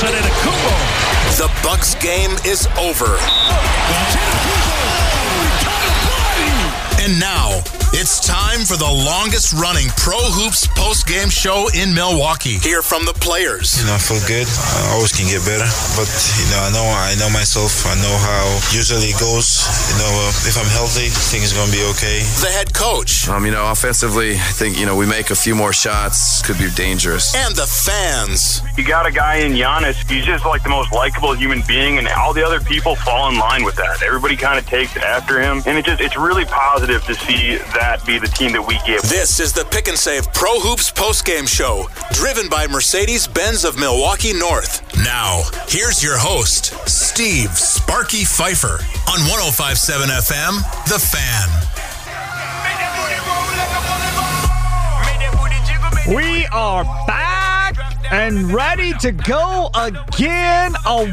Antetokounmpo. The Bucks game is over. And now, it's time for the longest-running Pro Hoops post-game show in Milwaukee. Hear from the players. I feel good. I always can get better. But, I know myself. I know how usually it goes. If I'm healthy, things are going to be okay. The head coach. Offensively, I think, we make a few more shots. Could be dangerous. And the fans. You got a guy in Giannis. He's just like the most likable human being, and all the other people fall in line with that. Everybody kind of takes after him, and it's really positive to see that be the team that we give. This is the Pick and Save Pro Hoops postgame show, driven by Mercedes-Benz of Milwaukee North. Now, here's your host, Steve Sparky Pfeiffer, on 105.7 FM, The Fan. We are back and ready to go again. A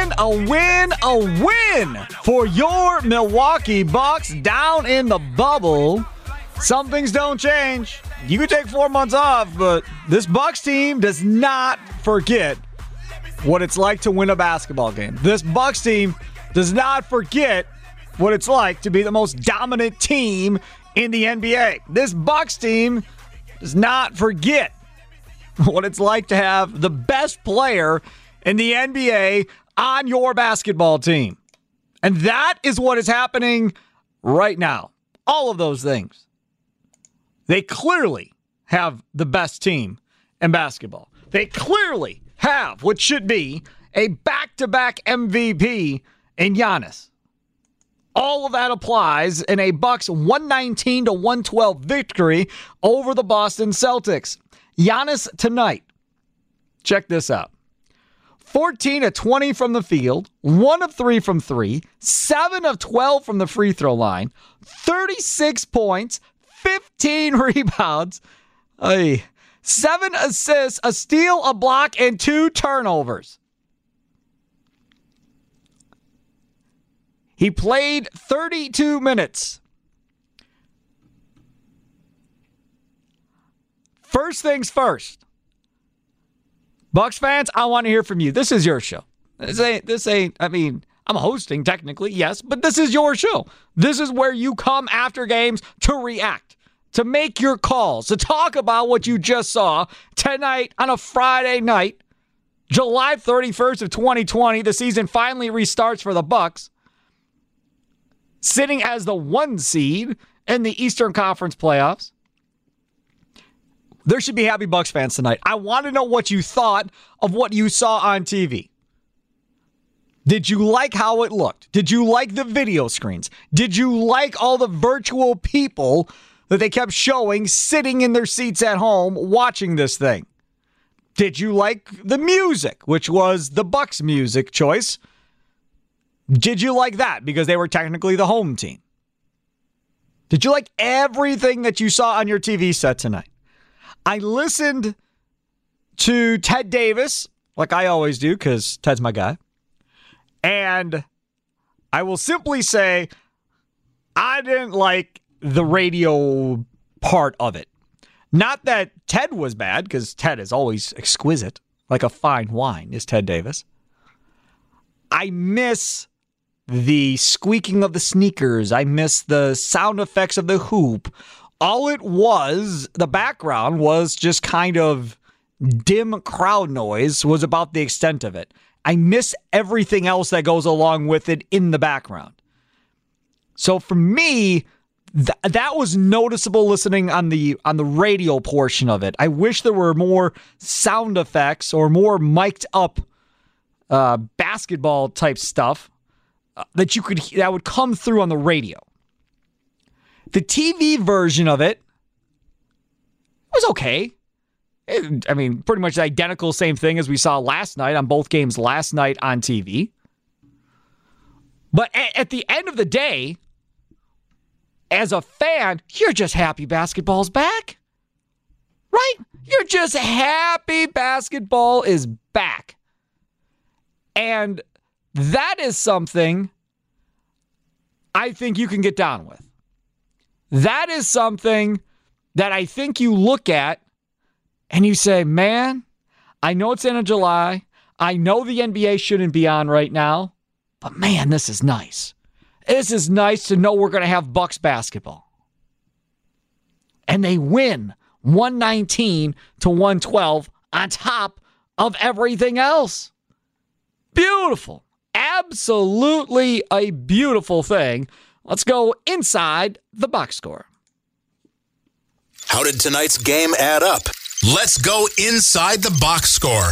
win for your Milwaukee Bucks down in the bubble. Some things don't change. You can take 4 months off, but this Bucks team does not forget what it's like to win a basketball game. This Bucks team does not forget what it's like to be the most dominant team in the NBA. This Bucks team does not forget what it's like to have the best player in the NBA on your basketball team. And that is what is happening right now. All of those things. They clearly have the best team in basketball. They clearly have what should be a back-to-back MVP in Giannis. All of that applies in a Bucks 119-112 victory over the Boston Celtics. Giannis tonight, check this out. 14 of 20 from the field, 1 of 3 from 3, 7 of 12 from the free throw line, 36 points, 15 rebounds, 7 assists, a steal, a block, and 2 turnovers. He played 32 minutes. First things first. Bucks fans, I want to hear from you. This is your show. This ain't, I'm hosting technically, yes, but this is your show. This is where you come after games to react, to make your calls, to talk about what you just saw tonight on a Friday night, July 31st of 2020. The season finally restarts for the Bucks, sitting as the 1 seed in the Eastern Conference playoffs. There should be happy Bucks fans tonight. I want to know what you thought of what you saw on TV. Did you like how it looked? Did you like the video screens? Did you like all the virtual people that they kept showing sitting in their seats at home watching this thing? Did you like the music, which was the Bucks music choice? Did you like that because they were technically the home team? Did you like everything that you saw on your TV set tonight? I listened to Ted Davis, like I always do, because Ted's my guy. And I will simply say, I didn't like the radio part of it. Not that Ted was bad, because Ted is always exquisite, like a fine wine is Ted Davis. I miss the squeaking of the sneakers. I miss the sound effects of the hoop. All it was, the background was just kind of dim crowd noise was about the extent of it. I miss everything else that goes along with it in the background. So for me, that was noticeable listening on the radio portion of it. I wish there were more sound effects or more mic'd up basketball type stuff that would come through on the radio. The TV version of it was okay. Pretty much the identical same thing as we saw last night on both games last night on TV. But at the end of the day, as a fan, you're just happy basketball's back. Right? You're just happy basketball is back. And that is something I think you can get down with. That is something that I think you look at and you say, man, I know it's the end of July. I know the NBA shouldn't be on right now, but man, this is nice. This is nice to know we're going to have Bucks basketball. And they win 119-112 on top of everything else. Beautiful. Absolutely a beautiful thing. Let's go inside the box score. How did tonight's game add up? Let's go inside the box score.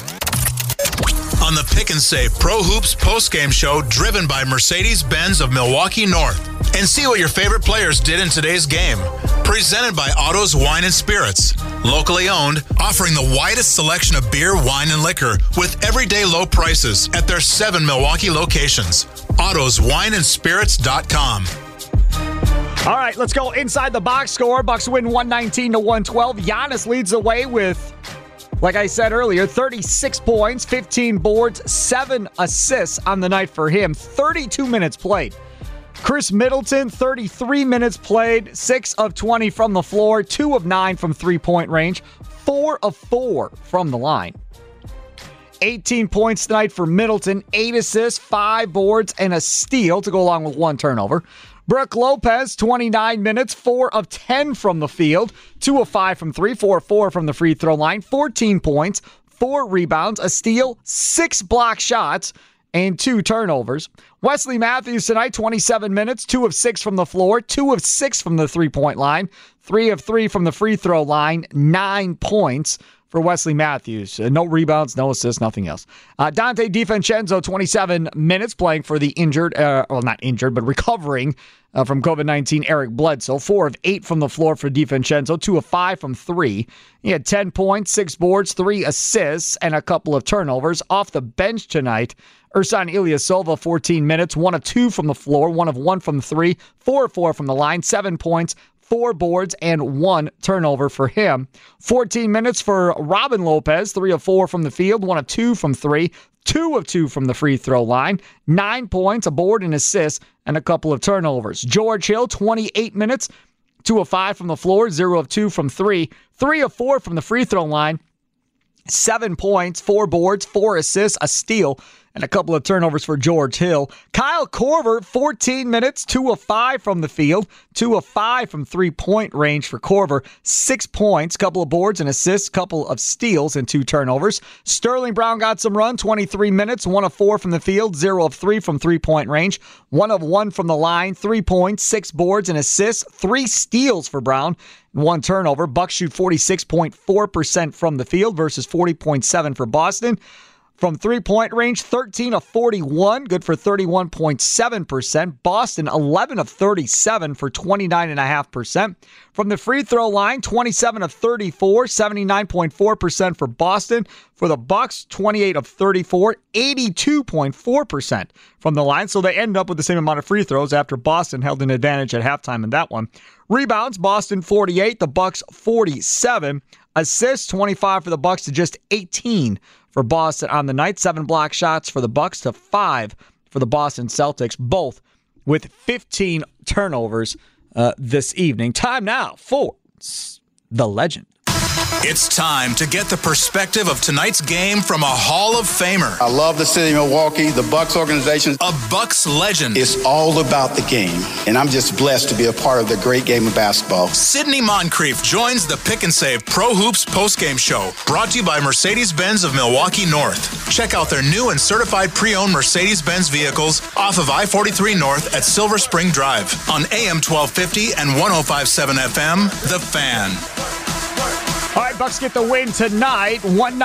On the Pick and Save Pro Hoops postgame show driven by Mercedes-Benz of Milwaukee North. And see what your favorite players did in today's game. Presented by Otto's Wine and Spirits. Locally owned, offering the widest selection of beer, wine, and liquor with everyday low prices at their 7 Milwaukee locations. Otto'sWineandSpirits.com. All right, let's go inside the box score. Bucks win 119-112. Giannis leads the way with, like I said earlier, 36 points, 15 boards, 7 assists on the night for him. 32 minutes played. Chris Middleton, 33 minutes played, 6 of 20 from the floor, 2 of 9 from three-point range, 4 of 4 from the line. 18 points tonight for Middleton, 8 assists, 5 boards, and a steal to go along with 1 turnover. Brook Lopez, 29 minutes, 4 of 10 from the field, 2 of 5 from 3, 4 of 4 from the free throw line, 14 points, 4 rebounds, a steal, 6 block shots, and 2 turnovers. Wesley Matthews tonight, 27 minutes, 2 of 6 from the floor, 2 of 6 from the three-point line, 3 of 3 from the free throw line, 9 points for Wesley Matthews. No rebounds, no assists, nothing else. Dante DiVincenzo, 27 minutes, playing for the injured, not injured, but recovering from COVID-19, Eric Bledsoe. 4 of 8 from the floor for DiVincenzo, 2 of 5 from 3. He had 10 points, 6 boards, 3 assists, and a couple of turnovers. Off the bench tonight, Ersan Ilyasova, 14 minutes, 1 of 2 from the floor, 1 of 1 from 3, 4 of 4 from the line, 7 points, 4 boards, and 1 turnover for him. 14 minutes for Robin Lopez, 3 of 4 from the field, 1 of 2 from 3, 2 of 2 from the free throw line, 9 points, a board, and assist, and a couple of turnovers. George Hill, 28 minutes, 2 of 5 from the floor, 0 of 2 from 3, 3 of 4 from the free throw line, 7 points, 4 boards, 4 assists, a steal, and a couple of turnovers for George Hill. Kyle Korver, 14 minutes, 2 of 5 from the field, 2 of 5 from three-point range for Korver, 6 points, couple of boards and assists, couple of steals, and 2 turnovers. Sterling Brown got some run, 23 minutes, 1 of 4 from the field, 0 of 3 from three-point range, 1 of 1 from the line, 3 points, 6 boards and assists, 3 steals for Brown, 1 turnover. Bucks shoot 46.4% from the field versus 40.7% for Boston. From three-point range, 13 of 41, good for 31.7%. Boston, 11 of 37 for 29.5%. From the free throw line, 27 of 34, 79.4% for Boston. For the Bucks, 28 of 34, 82.4% from the line. So they end up with the same amount of free throws after Boston held an advantage at halftime in that one. Rebounds, Boston 48, the Bucks 47. Assists, 25 for the Bucks to just 18 for Boston on the night. 7 block shots for the Bucks to 5 for the Boston Celtics, both with 15 turnovers this evening. Time now for the legend. It's time to get the perspective of tonight's game from a Hall of Famer. I love the city of Milwaukee, the Bucks organization. A Bucks legend. It's all about the game, and I'm just blessed to be a part of the great game of basketball. Sidney Moncrief joins the Pick and Save Pro Hoops postgame show, brought to you by Mercedes-Benz of Milwaukee North. Check out their new and certified pre-owned Mercedes-Benz vehicles off of I-43 North at Silver Spring Drive on AM 1250 and 105.7 FM, The Fan. All right, Bucks get the win tonight,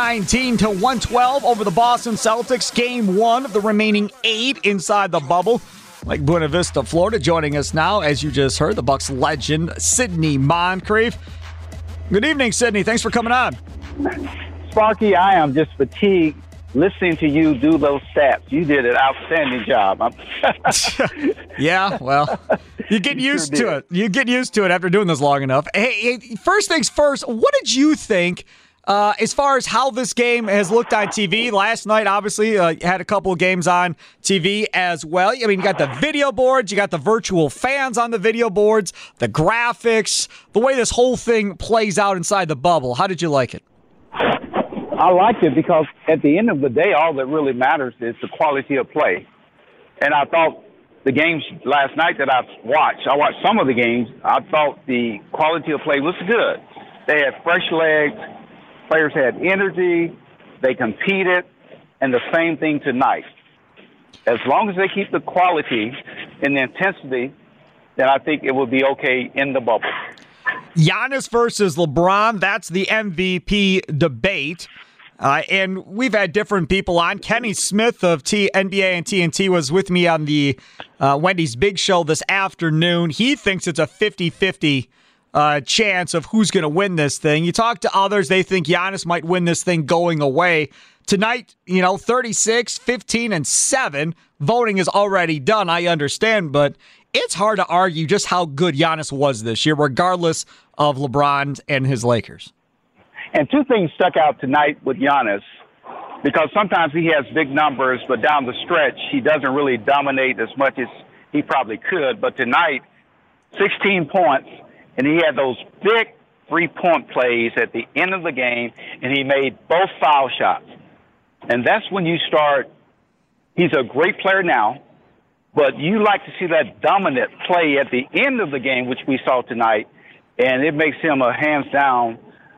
119-112 over the Boston Celtics. Game 1 of the remaining 8 inside the bubble. Lake Buena Vista, Florida, joining us now, as you just heard, the Bucks legend, Sidney Moncrief. Good evening, Sidney. Thanks for coming on. Sparky, I am just fatigued listening to you do those stats. You did an outstanding job. Yeah, well, you get used to it. You get used to it after doing this long enough. Hey, first things first, what did you think as far as how this game has looked on TV? Last night, obviously, had a couple of games on TV as well. I mean, you got the video boards, you got the virtual fans on the video boards, the graphics, the way this whole thing plays out inside the bubble. How did you like it? I liked it because at the end of the day, all that really matters is the quality of play. And I thought the games last night that I watched some of the games, I thought the quality of play was good. They had fresh legs, players had energy, they competed, and the same thing tonight. As long as they keep the quality and the intensity, then I think it will be okay in the bubble. Giannis versus LeBron, that's the MVP debate. And we've had different people on. Kenny Smith of NBA and TNT was with me on the Wendy's Big Show this afternoon. He thinks it's a 50-50 chance of who's going to win this thing. You talk to others, they think Giannis might win this thing going away. Tonight, 36, 15, and 7. Voting is already done, I understand, but it's hard to argue just how good Giannis was this year, regardless of LeBron and his Lakers. And two things stuck out tonight with Giannis, because sometimes he has big numbers, but down the stretch, he doesn't really dominate as much as he probably could. But tonight, 16 points, and he had those big 3-point plays at the end of the game, and he made both foul shots. And that's when you start, he's a great player now, but you like to see that dominant play at the end of the game, which we saw tonight, and it makes him a hands down,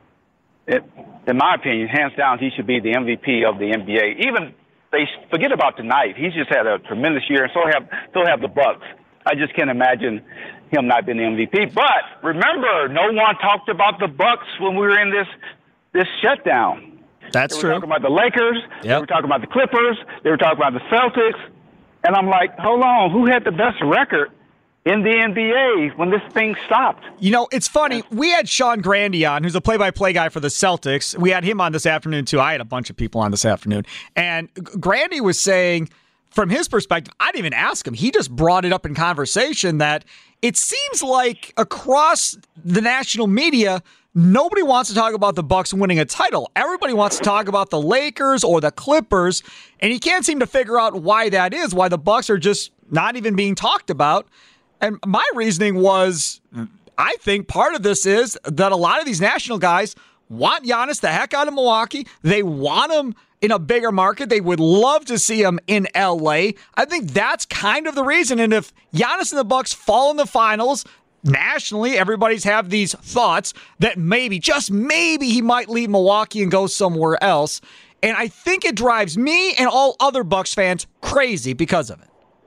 in my opinion, hands down, he should be the MVP of the NBA. Even they forget about tonight. He's just had a tremendous year, and so have the Bucks. I just can't imagine him not being the MVP. But remember, no one talked about the Bucks when we were in this shutdown. That's true. They were talking about the Lakers. Yep. They were talking about the Clippers. They were talking about the Celtics. And I'm like, hold on, who had the best record in the NBA when this thing stopped? It's funny. We had Sean Grandy on, who's a play-by-play guy for the Celtics. We had him on this afternoon, too. I had a bunch of people on this afternoon. And Grandy was saying, from his perspective, I didn't even ask him. He just brought it up in conversation that it seems like across the national media, nobody wants to talk about the Bucks winning a title. Everybody wants to talk about the Lakers or the Clippers, and he can't seem to figure out why that is, why the Bucks are just not even being talked about. And my reasoning was, I think part of this is that a lot of these national guys want Giannis the heck out of Milwaukee. They want him in a bigger market. They would love to see him in LA. I think that's kind of the reason. And if Giannis and the Bucks fall in the finals, nationally, everybody's have these thoughts that maybe, just maybe, he might leave Milwaukee and go somewhere else. And I think it drives me and all other Bucks fans crazy because of it.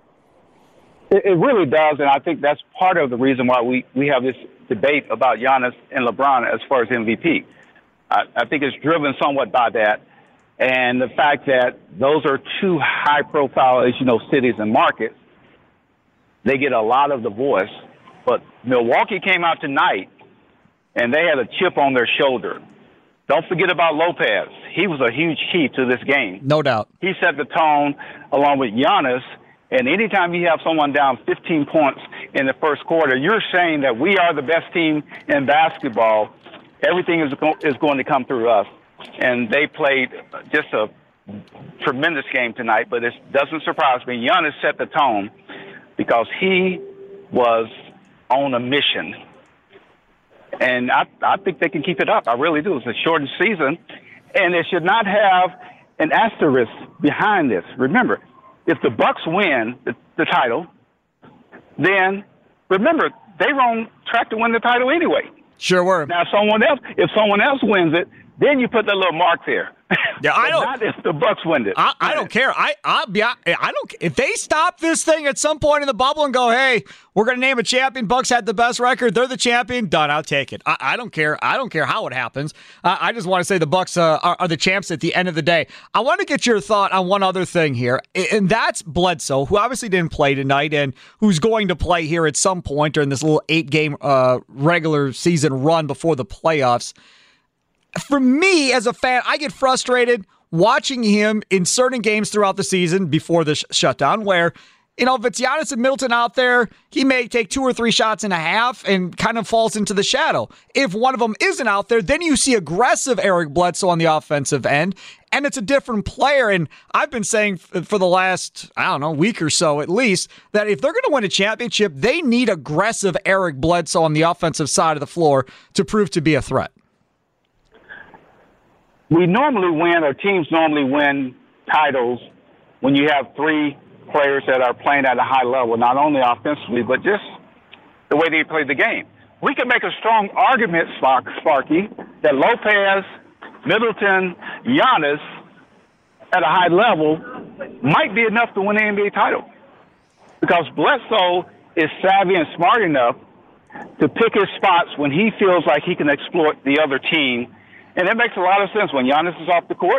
It really does, and I think that's part of the reason why we have this debate about Giannis and LeBron as far as MVP. I think it's driven somewhat by that, and the fact that those are two high-profile, cities and markets. They get a lot of the voice. But Milwaukee came out tonight, and they had a chip on their shoulder. Don't forget about Lopez. He was a huge key to this game. No doubt. He set the tone along with Giannis, and anytime you have someone down 15 points in the first quarter, you're saying that we are the best team in basketball. Everything is going to come through us. And they played just a tremendous game tonight, but it doesn't surprise me. Giannis set the tone because he was on a mission. And I think they can keep it up. I really do. It's a shortened season, and it should not have an asterisk behind this. Remember, if the Bucks win the title, then remember, they were on track to win the title anyway. Sure were. Now, if someone else wins it, then you put that little mark there. Yeah, I don't. Not if the Bucks win it. I don't care. I don't. If they stop this thing at some point in the bubble and go, hey, we're going to name a champion. Bucks had the best record. They're the champion. Done. I'll take it. I don't care. I don't care how it happens. I just want to say the Bucks are the champs at the end of the day. I want to get your thought on one other thing here, and that's Bledsoe, who obviously didn't play tonight and who's going to play here at some point during this little 8-game regular season run before the playoffs. For me, as a fan, I get frustrated watching him in certain games throughout the season before the shutdown where, if it's Giannis and Middleton out there, he may take 2 or 3 shots and a half and kind of falls into the shadow. If one of them isn't out there, then you see aggressive Eric Bledsoe on the offensive end, and it's a different player. And I've been saying for the last, week or so at least, that if they're going to win a championship, they need aggressive Eric Bledsoe on the offensive side of the floor to prove to be a threat. we normally win, or teams normally win titles when you have three players that are playing at a high level, not only offensively, but just the way they play the game. We can make a strong argument, Sparky, that Lopez, Middleton, Giannis at a high level might be enough to win the NBA title. Because Bledsoe is savvy and smart enough to pick his spots when he feels like he can exploit the other team. And it makes a lot of sense when Giannis is off the court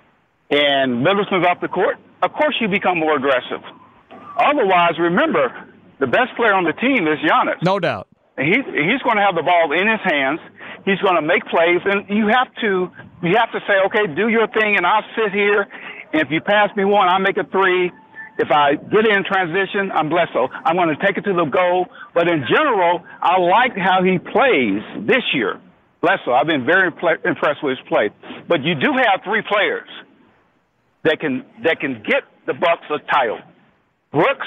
and Middleton's off the court. Of course you become more aggressive. Otherwise, remember, the best player on the team is Giannis. No doubt. He's going to have the ball in his hands. He's going to make plays, and you have to say, okay, do your thing, and I'll sit here. And if you pass me one, I'll make a three. If I get in transition, I'm Bledsoe. I'm going to take it to the goal. But in general, I like how he plays this year. Bledsoe, I've been very impressed with his play. But you do have three players that can get the Bucks a title: Brooks,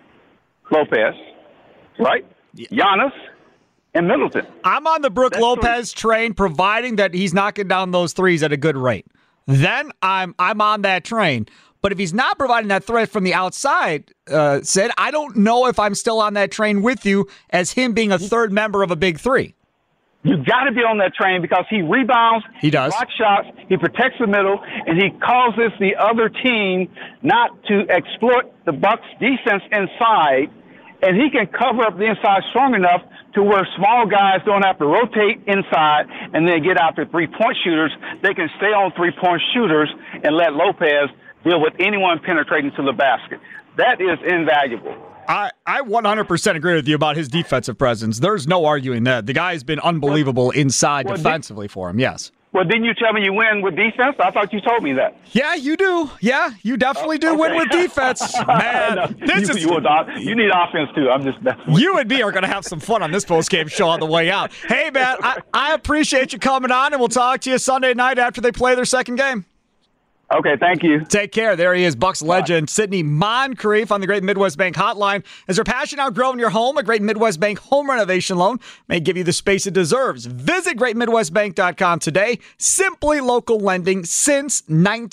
Lopez, right? Giannis, and Middleton. I'm on the Brook Lopez train, providing that he's knocking down those threes at a good rate. Then I'm on that train. But if he's not providing that threat from the outside, Sid, I don't know if I'm still on that train with you as him being a third member of a big three. You got to be on that train because he rebounds, he does, blocks shots, he protects the middle, and he causes the other team not to exploit the Bucks' defense inside. And he can cover up the inside strong enough to where small guys don't have to rotate inside and then get out to three-point shooters. They can stay on three-point shooters and let Lopez deal with anyone penetrating to the basket. That is invaluable. I 100% agree with you about his defensive presence. There's no arguing that. The guy has been unbelievable inside defensively for him, yes. Well, didn't you tell me you win with defense? I thought you told me that. Yeah, you do. Yeah, you definitely do win with defense. Man, you need offense, too. I'm just messing with you and me are going to have some fun on this postgame show on the way out. Hey, man, I appreciate you coming on, and we'll talk to you Sunday night after they play their second game. Okay, thank you. Take care. There he is, Bucks legend, Sidney Moncrief on the Great Midwest Bank Hotline. Is your passion outgrowing your home? A Great Midwest Bank home renovation loan may give you the space it deserves. Visit GreatMidwestBank.com today. Simply local lending since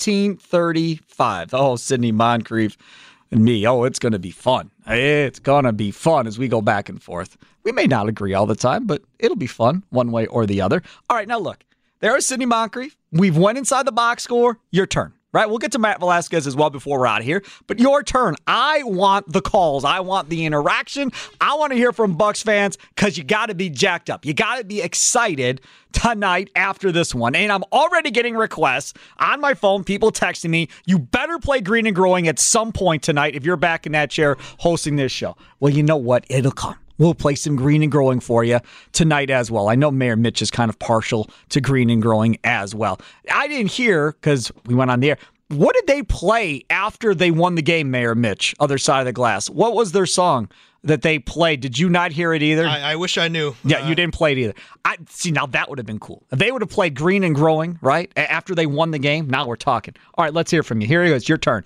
1935. Oh, Sidney Moncrief and me. Oh, it's going to be fun. It's going to be fun as we go back and forth. We may not agree all the time, but it'll be fun one way or the other. All right, now look. There's Sidney Moncrief. We've went inside the box score. Your turn, right? We'll get to Matt Velasquez as well before we're out of here. But your turn. I want the calls. I want the interaction. I want to hear from Bucks fans because you got to be jacked up. You got to be excited tonight after this one. And I'm already getting requests on my phone, people texting me, you better play Green and Growing at some point tonight if you're back in that chair hosting this show. Well, you know what? It'll come. We'll play some Green and Growing for you tonight as well. I know Mayor Mitch is kind of partial to Green and Growing as well. I didn't hear, because we went on the air, what did they play after they won the game, Mayor Mitch, other side of the glass? What was their song that they played? Did you not hear it either? I wish I knew. Yeah, you didn't play it either. See, now that would have been cool. If they would have played Green and Growing, right, after they won the game, now we're talking. All right, let's hear from you. Here it is, your turn.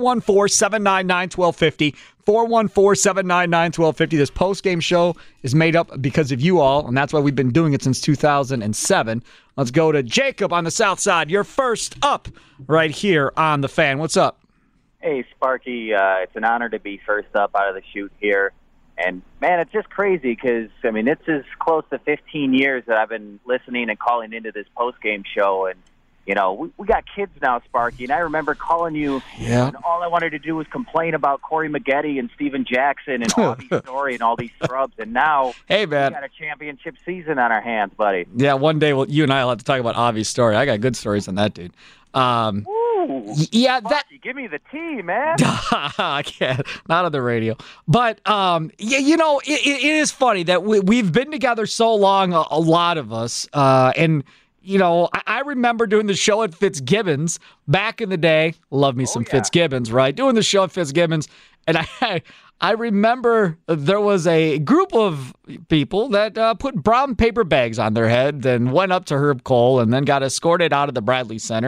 414-799-1250. 414-799-1250. This post-game show is made up because of you all, and that's why we've been doing it since 2007. Let's go to Jacob on the south side. You're first up right here on The Fan. What's up? Hey, Sparky. It's an honor to be first up out of the chute here. And, man, it's just crazy because, I mean, it's as close to 15 years that I've been listening and calling into this post-game show. And, you know, we got kids now, Sparky, and I remember calling you, and all I wanted to do was complain about Corey Maggette and Steven Jackson and Avi Story and all these scrubs. And now we got a championship season on our hands, buddy. Yeah, one day you and I will have to talk about Avi's story. I got good stories on that dude. Yeah, that give me the tea, man. I can't, not on the radio. But you know, it is funny that we've been together so long, a lot of us, and you know, I remember doing the show at Fitzgibbons back in the day. Love me some Fitzgibbons, right? Doing the show at Fitzgibbons, and I remember there was a group of people that put brown paper bags on their head, then went up to Herb Cole, and then got escorted out of the Bradley Center.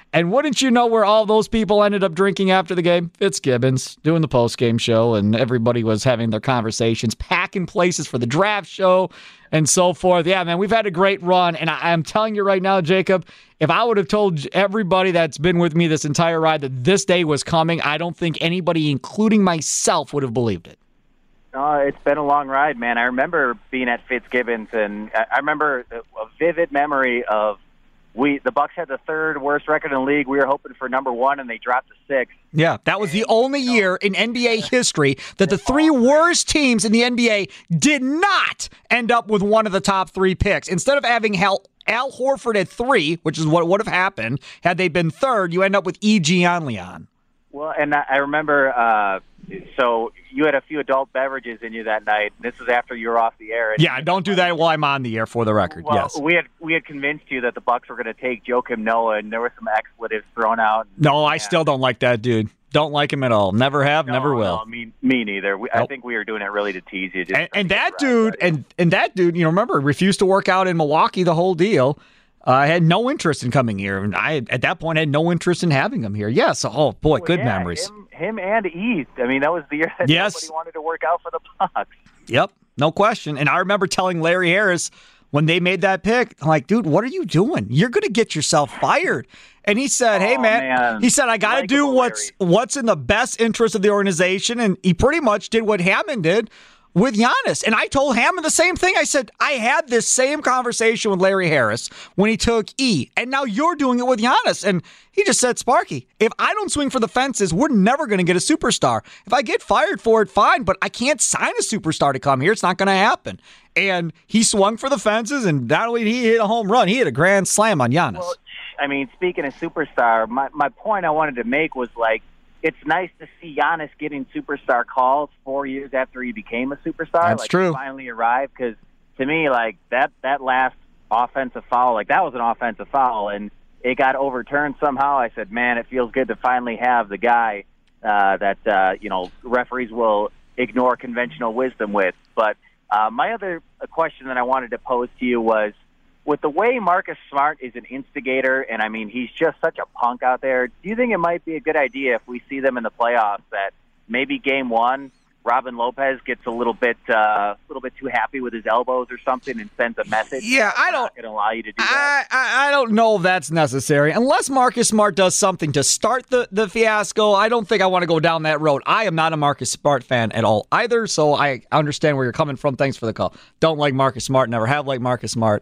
And wouldn't you know where all those people ended up drinking after the game? Fitzgibbons doing the post-game show, and everybody was having their conversations, packing places for the draft show and so forth. Yeah, man, we've had a great run, and I'm telling you right now, Jacob, if I would have told everybody that's been with me this entire ride that this day was coming, I don't think anybody, including myself, would have believed it. It's been a long ride, man. I remember being at Fitzgibbons, and I remember a vivid memory of the Bucs had the third worst record in the league. We were hoping for number 1, and they dropped to 6. Yeah, that was the only year in NBA history that the 3 worst teams in the NBA did not end up with one of the top 3 picks. Instead of having Al Horford at 3, which is what would have happened had they been third, you end up with E.G. Onleon. Well, and I remember, so you had a few adult beverages in you that night. This was after you were off the air. Yeah, don't do that while I'm on the air, for the record. Well, yes. We had convinced you that the Bucs were going to take Joakim Noah, and there were some expletives thrown out. No, I still don't like that dude. Don't like him at all. Never have, never will. No, me neither. I think we were doing it really to tease you. And that dude, and that dude, remember, refused to work out in Milwaukee, the whole deal. I had no interest in coming here, and I, at that point, had no interest in having him here. Yes, oh boy, good memories. Him and East. I mean, that was the year that nobody wanted to work out for the Bucs. Yep, no question. And I remember telling Larry Harris when they made that pick, I'm like, dude, what are you doing? You're going to get yourself fired. And he said, hey, man, he said, I got to do what's in the best interest of the organization. And he pretty much did what Hammond did with Giannis. And I told Hammond the same thing. I said, I had this same conversation with Larry Harris when he took E, and now you're doing it with Giannis. And he just said, Sparky, if I don't swing for the fences, we're never going to get a superstar. If I get fired for it, fine, but I can't sign a superstar to come here. It's not going to happen. And he swung for the fences, and not only did he hit a home run, he hit a grand slam on Giannis. Well, I mean, speaking of superstar, my point I wanted to make was, like, it's nice to see Giannis getting superstar calls 4 years after he became a superstar. That's true. He finally arrived, because to me, like, that last offensive foul, like, that was an offensive foul, and it got overturned somehow. I said, man, it feels good to finally have the guy that referees will ignore conventional wisdom with. But my other question that I wanted to pose to you was, with the way Marcus Smart is an instigator, and I mean, he's just such a punk out there, do you think it might be a good idea if we see them in the playoffs that maybe game 1, Robin Lopez gets a little bit too happy with his elbows or something and sends a message? Yeah, I don't. Not going to allow you to do that. I don't know if that's necessary. Unless Marcus Smart does something to start the fiasco, I don't think I want to go down that road. I am not a Marcus Smart fan at all either, so I understand where you're coming from. Thanks for the call. Don't like Marcus Smart, never have liked Marcus Smart.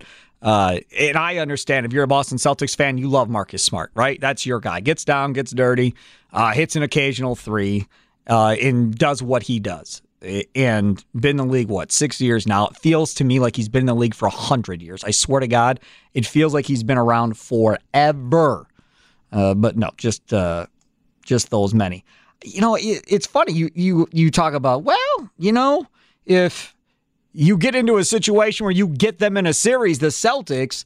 And I understand if you're a Boston Celtics fan, you love Marcus Smart, right? That's your guy. Gets down, gets dirty, hits an occasional 3, and does what he does. And been in the league, 6 years now? It feels to me like he's been in the league for 100 years. I swear to God, it feels like he's been around forever. But no, just those many. It's funny. You talk about, if you get into a situation where you get them in a series, the Celtics,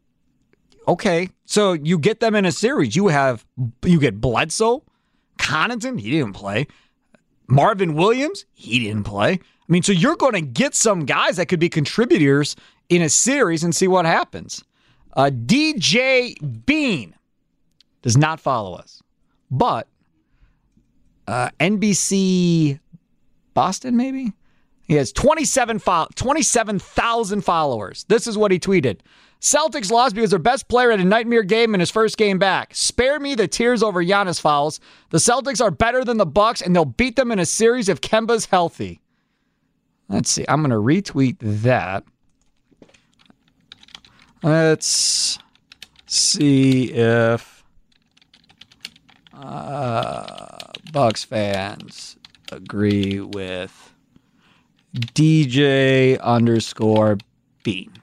okay, so you get them in a series. You get Bledsoe, Connaughton, he didn't play. Marvin Williams, he didn't play. I mean, so you're going to get some guys that could be contributors in a series and see what happens. DJ Bean does not follow us, but NBC Boston, maybe? He has 27,000 followers. This is what he tweeted. Celtics lost because their best player had a nightmare game in his first game back. Spare me the tears over Giannis fouls. The Celtics are better than the Bucks, and they'll beat them in a series if Kemba's healthy. Let's see. I'm going to retweet that. Let's see if Bucks fans agree with DJ_Bean.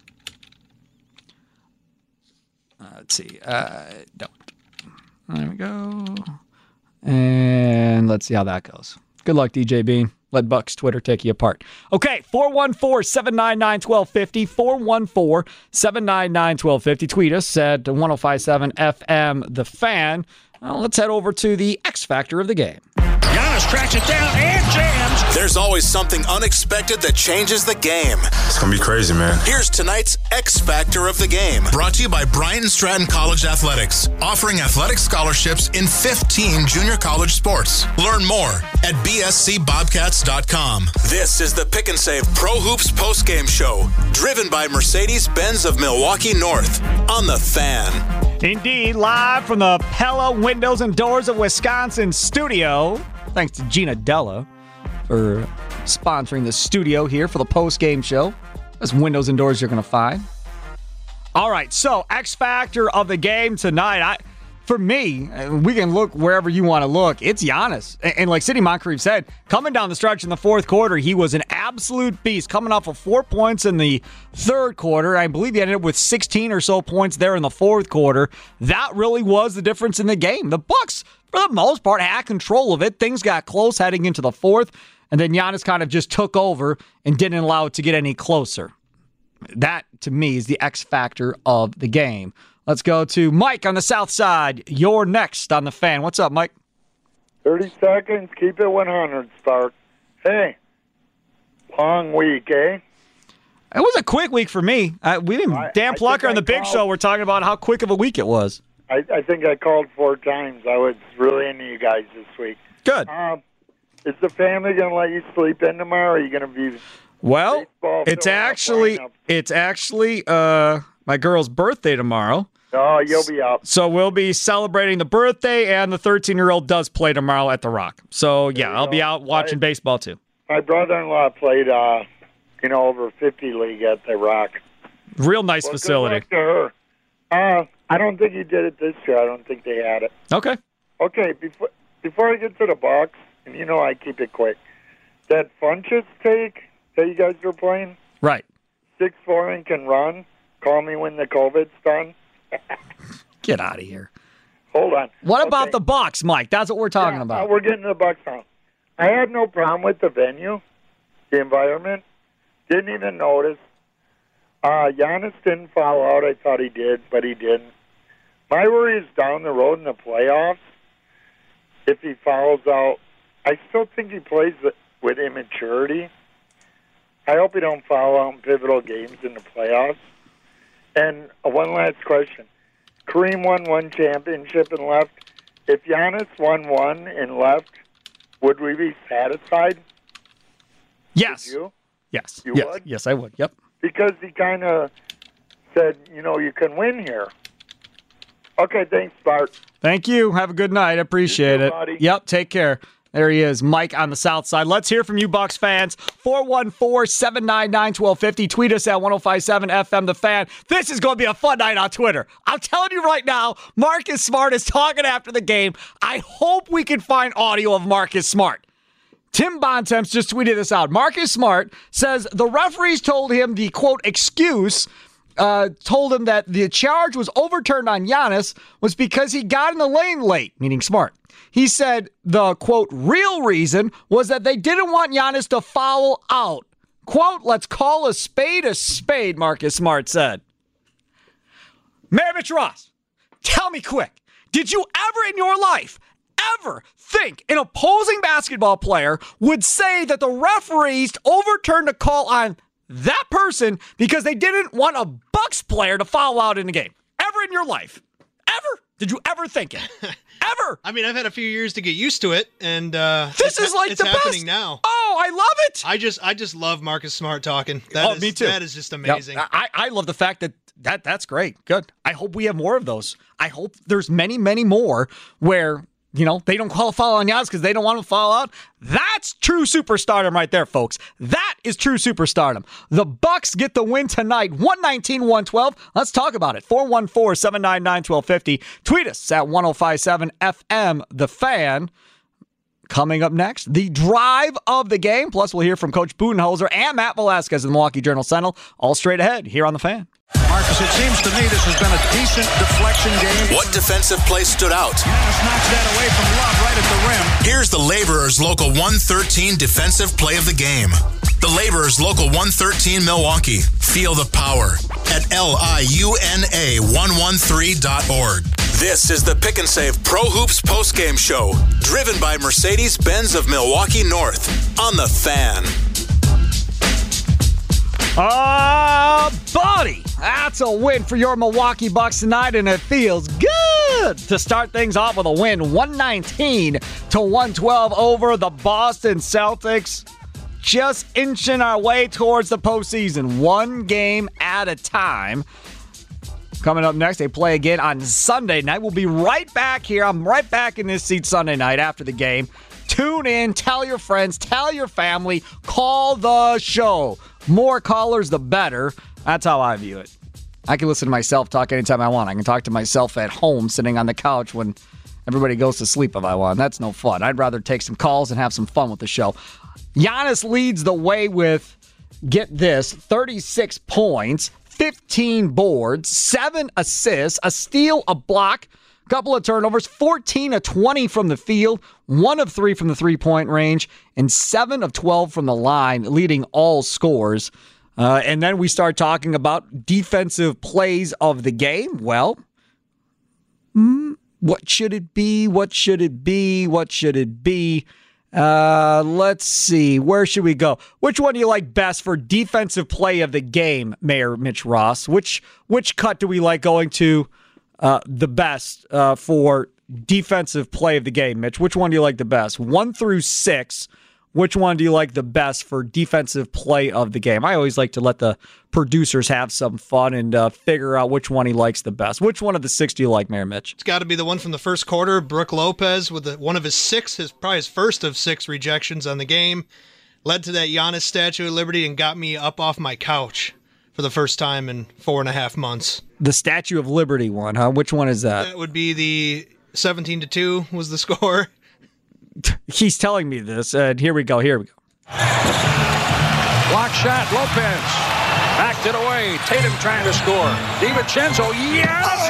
Let's see. Don't. There we go. And let's see how that goes. Good luck, DJ Bean. Let Bucks Twitter take you apart. Okay, 414-799-1250. 414-799-1250. Tweet us at 1057 FM The Fan. Let's head over to the X Factor of the game. Giannis tracks it down and jams. There's always something unexpected that changes the game. It's going to be crazy, man. Here's tonight's X Factor of the game. Brought to you by Bryant Stratton College Athletics, offering athletic scholarships in 15 junior college sports. Learn more at bscbobcats.com. This is the Pick and Save Pro Hoops postgame show, driven by Mercedes-Benz of Milwaukee North on The Fan. Indeed, live from the Pella Windows and Doors of Wisconsin studio. Thanks to Gina Della for sponsoring the studio here for the post-game show. There's windows and doors you're going to find. All right, so X Factor of the game tonight. For me, we can look wherever you want to look. It's Giannis. And like Sidney Moncrief said, coming down the stretch in the fourth quarter, he was an absolute beast, coming off of 4 points in the third quarter. I believe he ended up with 16 or so points there in the fourth quarter. That really was the difference in the game. The Bucks, for the most part, had control of it. Things got close heading into the fourth, and then Giannis kind of just took over and didn't allow it to get any closer. That, to me, is the X factor of the game. Let's go to Mike on the south side. You're next on The Fan. What's up, Mike? 30 seconds. Keep it 100, Spark. Hey, long week, eh? It was a quick week for me. Dan Plucker on the Big Show were talking about how quick of a week it was. I think I called 4 times. I was really into you guys this week. Good. Is the family going to let you sleep in tomorrow, or are you going to be... Well, it's actually my girl's birthday tomorrow. Oh, you'll be up. So we'll be celebrating the birthday, and the 13-year-old does play tomorrow at the Rock. So, yeah, I'll be out watching baseball, too. My brother-in-law played, over 50 league at the Rock. Real nice facility. Good luck to her. I don't think he did it this year. I don't think they had it. Okay. Okay, before I get to the Bucks, and I keep it quick, that Funchess take that you guys are playing? Right. 6'4" and can run. Call me when the COVID's done. Get out of here. Hold on. What about the Bucks, Mike? That's what we're talking about. We're getting to the Bucks now. I had no problem with the venue, the environment. Didn't even notice. Giannis didn't foul out. I thought he did, but he didn't. My worry is down the road in the playoffs. If he fouls out, I still think he plays with immaturity. I hope he don't foul out in pivotal games in the playoffs. And one last question. Kareem won 1 championship and left. If Giannis won 1 and left, would we be satisfied? Yes. Would you? Yes. You would? Yes, I would. Yep. Because he kind of said, you can win here. Okay, thanks, Bart. Thank you. Have a good night. Appreciate it. Buddy. Yep, take care. There he is, Mike on the south side. Let's hear from you, Bucks fans. 414-799-1250. Tweet us at 1057 FM The Fan. This is going to be a fun night on Twitter. I'm telling you right now, Marcus Smart is talking after the game. I hope we can find audio of Marcus Smart. Tim Bontemps just tweeted this out. Marcus Smart says the referees told him the, quote, excuse, told him that the charge was overturned on Giannis was because he got in the lane late, meaning Smart. He said the, quote, real reason was that they didn't want Giannis to foul out. Quote, let's call a spade, Marcus Smart said. Mayor Mitch Ross, tell me quick, did you ever in your life ever think an opposing basketball player would say that the referees overturned a call on that person because they didn't want a Bucks player to foul out in the game? Ever in your life? Ever? Did you ever think it? Ever? I mean, I've had a few years to get used to it, and this is like it's the happening best. now. Oh, I love it. I just love Marcus Smart talking. Me too. That is just amazing. Yep. I love the fact that's great. Good. I hope we have more of those. I hope there's many, many more where they don't call a foul on Giannis because they don't want him to foul out. That's true superstardom right there, folks. That is true superstardom. The Bucks get the win tonight, 119-112. Let's talk about it. 414-799-1250. Tweet us at 1057 FM The Fan. Coming up next, the drive of the game. Plus, we'll hear from Coach Budenholzer and Matt Velasquez in the Milwaukee Journal-Sentinel. All straight ahead here on The Fan. Marcus, it seems to me this has been a decent deflection game. What defensive play stood out? Giannis knocks that away from Love right at the rim. Here's the Laborers Local 113 defensive play of the game. The Laborers Local 113 Milwaukee. Feel the power at LIUNA113.org. This is the Pick and Save Pro Hoops postgame show, driven by Mercedes-Benz of Milwaukee North on The Fan. Buddy, that's a win for your Milwaukee Bucks tonight, and it feels good to start things off with a win, 119-112 over the Boston Celtics. Just inching our way towards the postseason, one game at a time. Coming up next, they play again on Sunday night. We'll be right back here. I'm right back in this seat Sunday night after the game. Tune in, tell your friends, tell your family, call the show. More callers, the better. That's how I view it. I can listen to myself talk anytime I want. I can talk to myself at home sitting on the couch when everybody goes to sleep if I want. That's no fun. I'd rather take some calls and have some fun with the show. Giannis leads the way with, get this, 36 points, 15 boards, 7 assists, a steal, a block, a couple of turnovers, 14 of 20 from the field, 1 of 3 from the three-point range, and 7 of 12 from the line, leading all scores. And then we start talking about defensive plays of the game. Well, what should it be? What should it be? What should it be? Let's see. Where should we go? Which one do you like best for defensive play of the game, Mayor Mitch Ross? Which cut do we like going to the best for defensive play of the game, Mitch? Which one do you like the best? 1 through 6. Which one do you like the best for defensive play of the game? I always like to let the producers have some fun and figure out which one he likes the best. Which one of the 6 do you like, Mayor Mitch? It's got to be the one from the first quarter, Brook Lopez, with one of his probably his first of 6 rejections on the game. Led to that Giannis Statue of Liberty and got me up off my couch for the first time in 4.5 months. The Statue of Liberty one, huh? Which one is that? That would be the 17-2 was the score. He's telling me this, and here we go. Block shot, Lopez. Backed it away. Tatum trying to score. DiVincenzo, yes!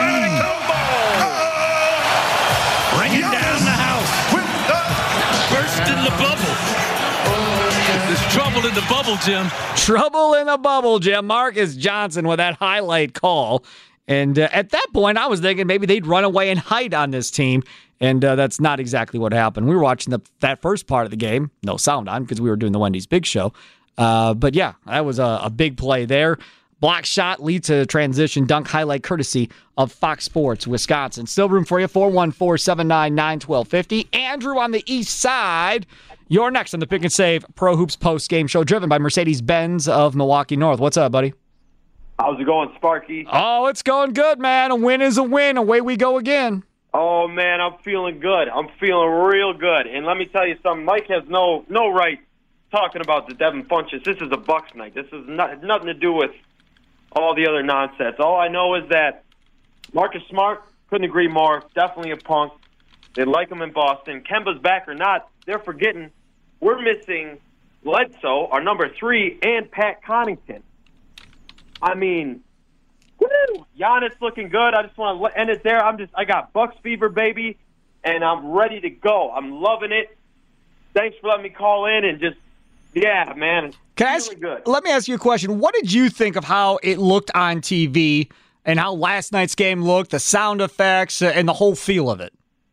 Bring it down the house. Burst in the bubble. There's trouble in the bubble, Jim. Trouble in the bubble, Jim. Marcus Johnson with that highlight call. And at that point, I was thinking maybe they'd run away and hide on this team. And that's not exactly what happened. We were watching that first part of the game. No sound on because we were doing the Wendy's Big Show. But yeah, that was a big play there. Block shot leads to transition dunk highlight courtesy of Fox Sports Wisconsin. Still room for you, 414-799-1250. Andrew on the east side. You're next on the Pick and Save Pro Hoops post game show driven by Mercedes-Benz of Milwaukee North. What's up, buddy? How's it going, Sparky? Oh, it's going good, man. A win is a win. Away we go again. Oh, man, I'm feeling good. I'm feeling real good. And let me tell you something. Mike has no right talking about the Devin Funchess. This is a Bucks night. This is nothing to do with all the other nonsense. All I know is that Marcus Smart, couldn't agree more, definitely a punk. They like him in Boston. Kemba's back or not, they're forgetting we're missing Bledsoe, our number 3, and Pat Connaughton. I mean, woo! Giannis looking good. I just want to end it there. I got Bucks fever, baby, and I'm ready to go. I'm loving it. Thanks for letting me call in and just, yeah, man. Let me ask you a question. What did you think of how it looked on TV and how last night's game looked, the sound effects, and the whole feel of it?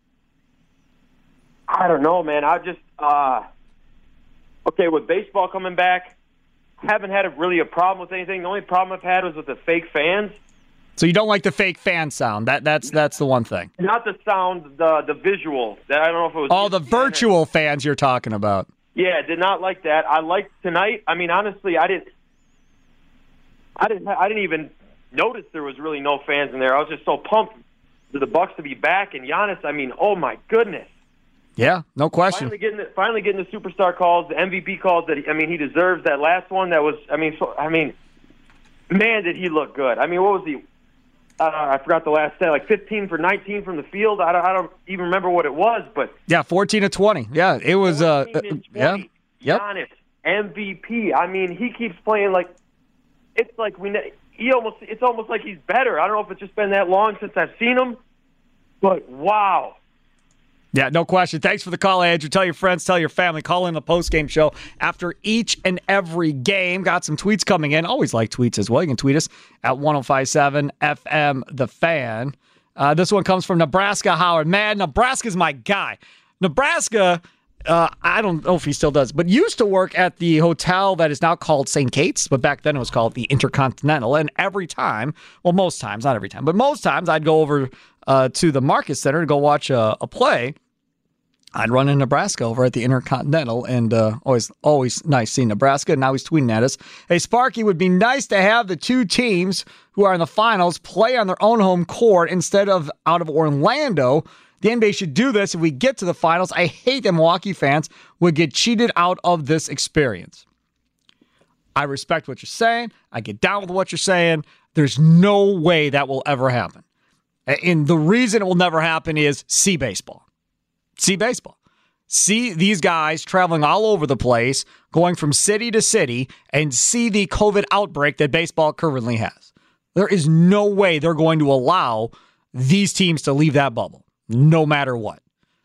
I don't know, man. I just, okay, with baseball coming back, haven't had really a problem with anything. The only problem I've had was with the fake fans. So you don't like the fake fan sound. That's the one thing. Not the sound, the visual. I don't know if it was. Oh, the virtual fans you're talking about. Yeah, did not like that. I liked tonight. I mean, honestly, I didn't even notice there was really no fans in there. I was just so pumped for the Bucks to be back, and Giannis. I mean, oh my goodness. Yeah, no question. Finally getting the superstar calls, the MVP calls that he deserves. That last one, that was, man, did he look good? I mean, what was he? I forgot the last stat, like 15 for 19 from the field. I don't even remember what it was, but yeah, 14 of 20. Yeah, it was. Yeah, yep. Giannis, MVP. I mean, he keeps playing like it's like it's almost like he's better. I don't know if it's just been that long since I've seen him, but wow. Yeah, no question. Thanks for the call, Andrew. Tell your friends, tell your family. Call in the post-game show after each and every game. Got some tweets coming in. Always like tweets as well. You can tweet us at 1057 FM The Fan. This one comes from Nebraska Howard. Man, Nebraska's my guy. Nebraska, I don't know if he still does, but used to work at the hotel that is now called St. Kate's, but back then it was called the Intercontinental. And every time, well, most times, not every time, but most times I'd go over to the Market Center to go watch a play. I'd run in Nebraska over at the Intercontinental, and always nice seeing Nebraska. Now he's tweeting at us. Hey, Sparky, would be nice to have the two teams who are in the finals play on their own home court instead of out of Orlando. The NBA should do this if we get to the finals. I hate that Milwaukee fans would get cheated out of this experience. I respect what you're saying. I get down with what you're saying. There's no way that will ever happen. And the reason it will never happen is see baseball. See baseball. See these guys traveling all over the place, going from city to city, and see the COVID outbreak that baseball currently has. There is no way they're going to allow these teams to leave that bubble, no matter what.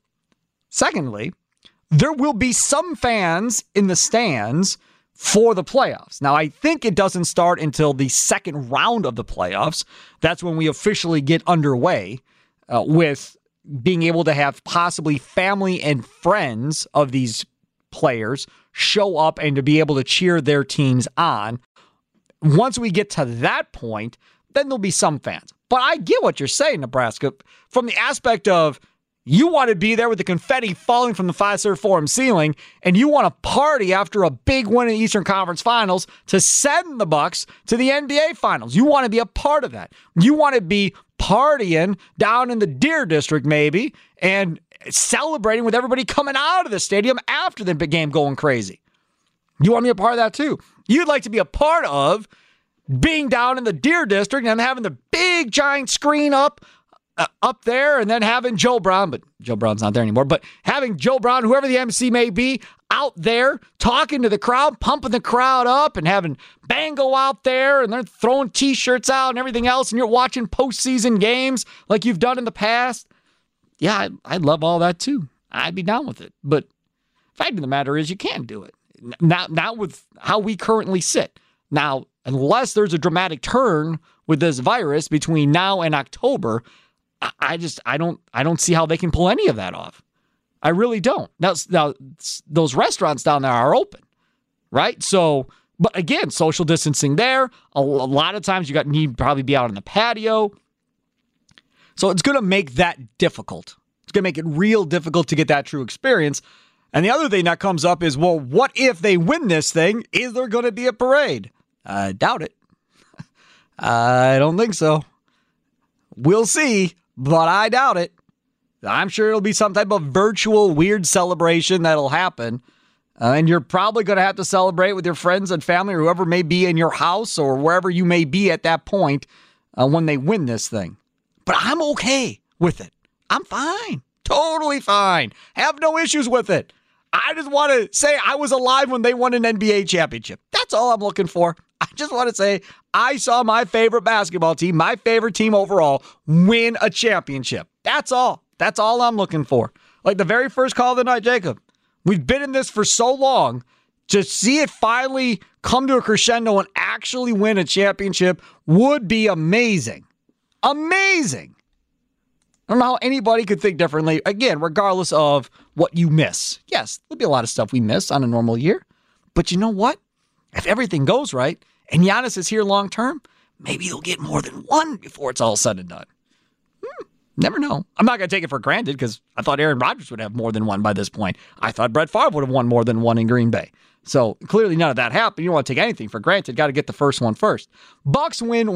Secondly, there will be some fans in the stands for the playoffs. Now, I think it doesn't start until the second round of the playoffs. That's when we officially get underway with being able to have possibly family and friends of these players show up and to be able to cheer their teams on. Once we get to that point, then there'll be some fans. But I get what you're saying, Nebraska, from the aspect of you want to be there with the confetti falling from the Fiserv Forum ceiling, and you want to party after a big win in the Eastern Conference Finals to send the Bucks to the NBA Finals. You want to be a part of that. You want to be partying down in the Deer District, maybe, and celebrating with everybody coming out of the stadium after the big game going crazy. You want to be a part of that too. You'd like to be a part of being down in the Deer District and having the big giant screen up there, and then having Joe Brown, but Joe Brown's not there anymore, but having Joe Brown, whoever the MC may be, out there talking to the crowd, pumping the crowd up, and having Bango out there, and they're throwing T-shirts out and everything else, and you're watching postseason games like you've done in the past. Yeah, I'd love all that too. I'd be down with it. But the fact of the matter is you can't do it. Not with how we currently sit. Now, unless there's a dramatic turn with this virus between now and October, I don't see how they can pull any of that off. I really don't. Now those restaurants down there are open, right? So, but again, social distancing there. A lot of times you need to probably be out on the patio. So it's going to make that difficult. It's going to make it real difficult to get that true experience. And the other thing that comes up is, well, what if they win this thing? Is there going to be a parade? I doubt it. I don't think so. We'll see, but I doubt it. I'm sure it'll be some type of virtual weird celebration that'll happen. And you're probably going to have to celebrate with your friends and family or whoever may be in your house or wherever you may be at that point when they win this thing. But I'm okay with it. I'm fine. Totally fine. Have no issues with it. I just want to say I was alive when they won an NBA championship. That's all I'm looking for. I just want to say I saw my favorite basketball team, my favorite team overall, win a championship. That's all. That's all I'm looking for. Like the very first call of the night, Jacob. We've been in this for so long. To see it finally come to a crescendo and actually win a championship would be amazing. Amazing. I don't know how anybody could think differently, again, regardless of what you miss. Yes, there'll be a lot of stuff we miss on a normal year. But you know what? If everything goes right and Giannis is here long term, maybe you'll get more than one before it's all said and done. Never know. I'm not going to take it for granted because I thought Aaron Rodgers would have more than one by this point. I thought Brett Favre would have won more than one in Green Bay. So clearly none of that happened. You don't want to take anything for granted. Got to get the first one first. Bucks win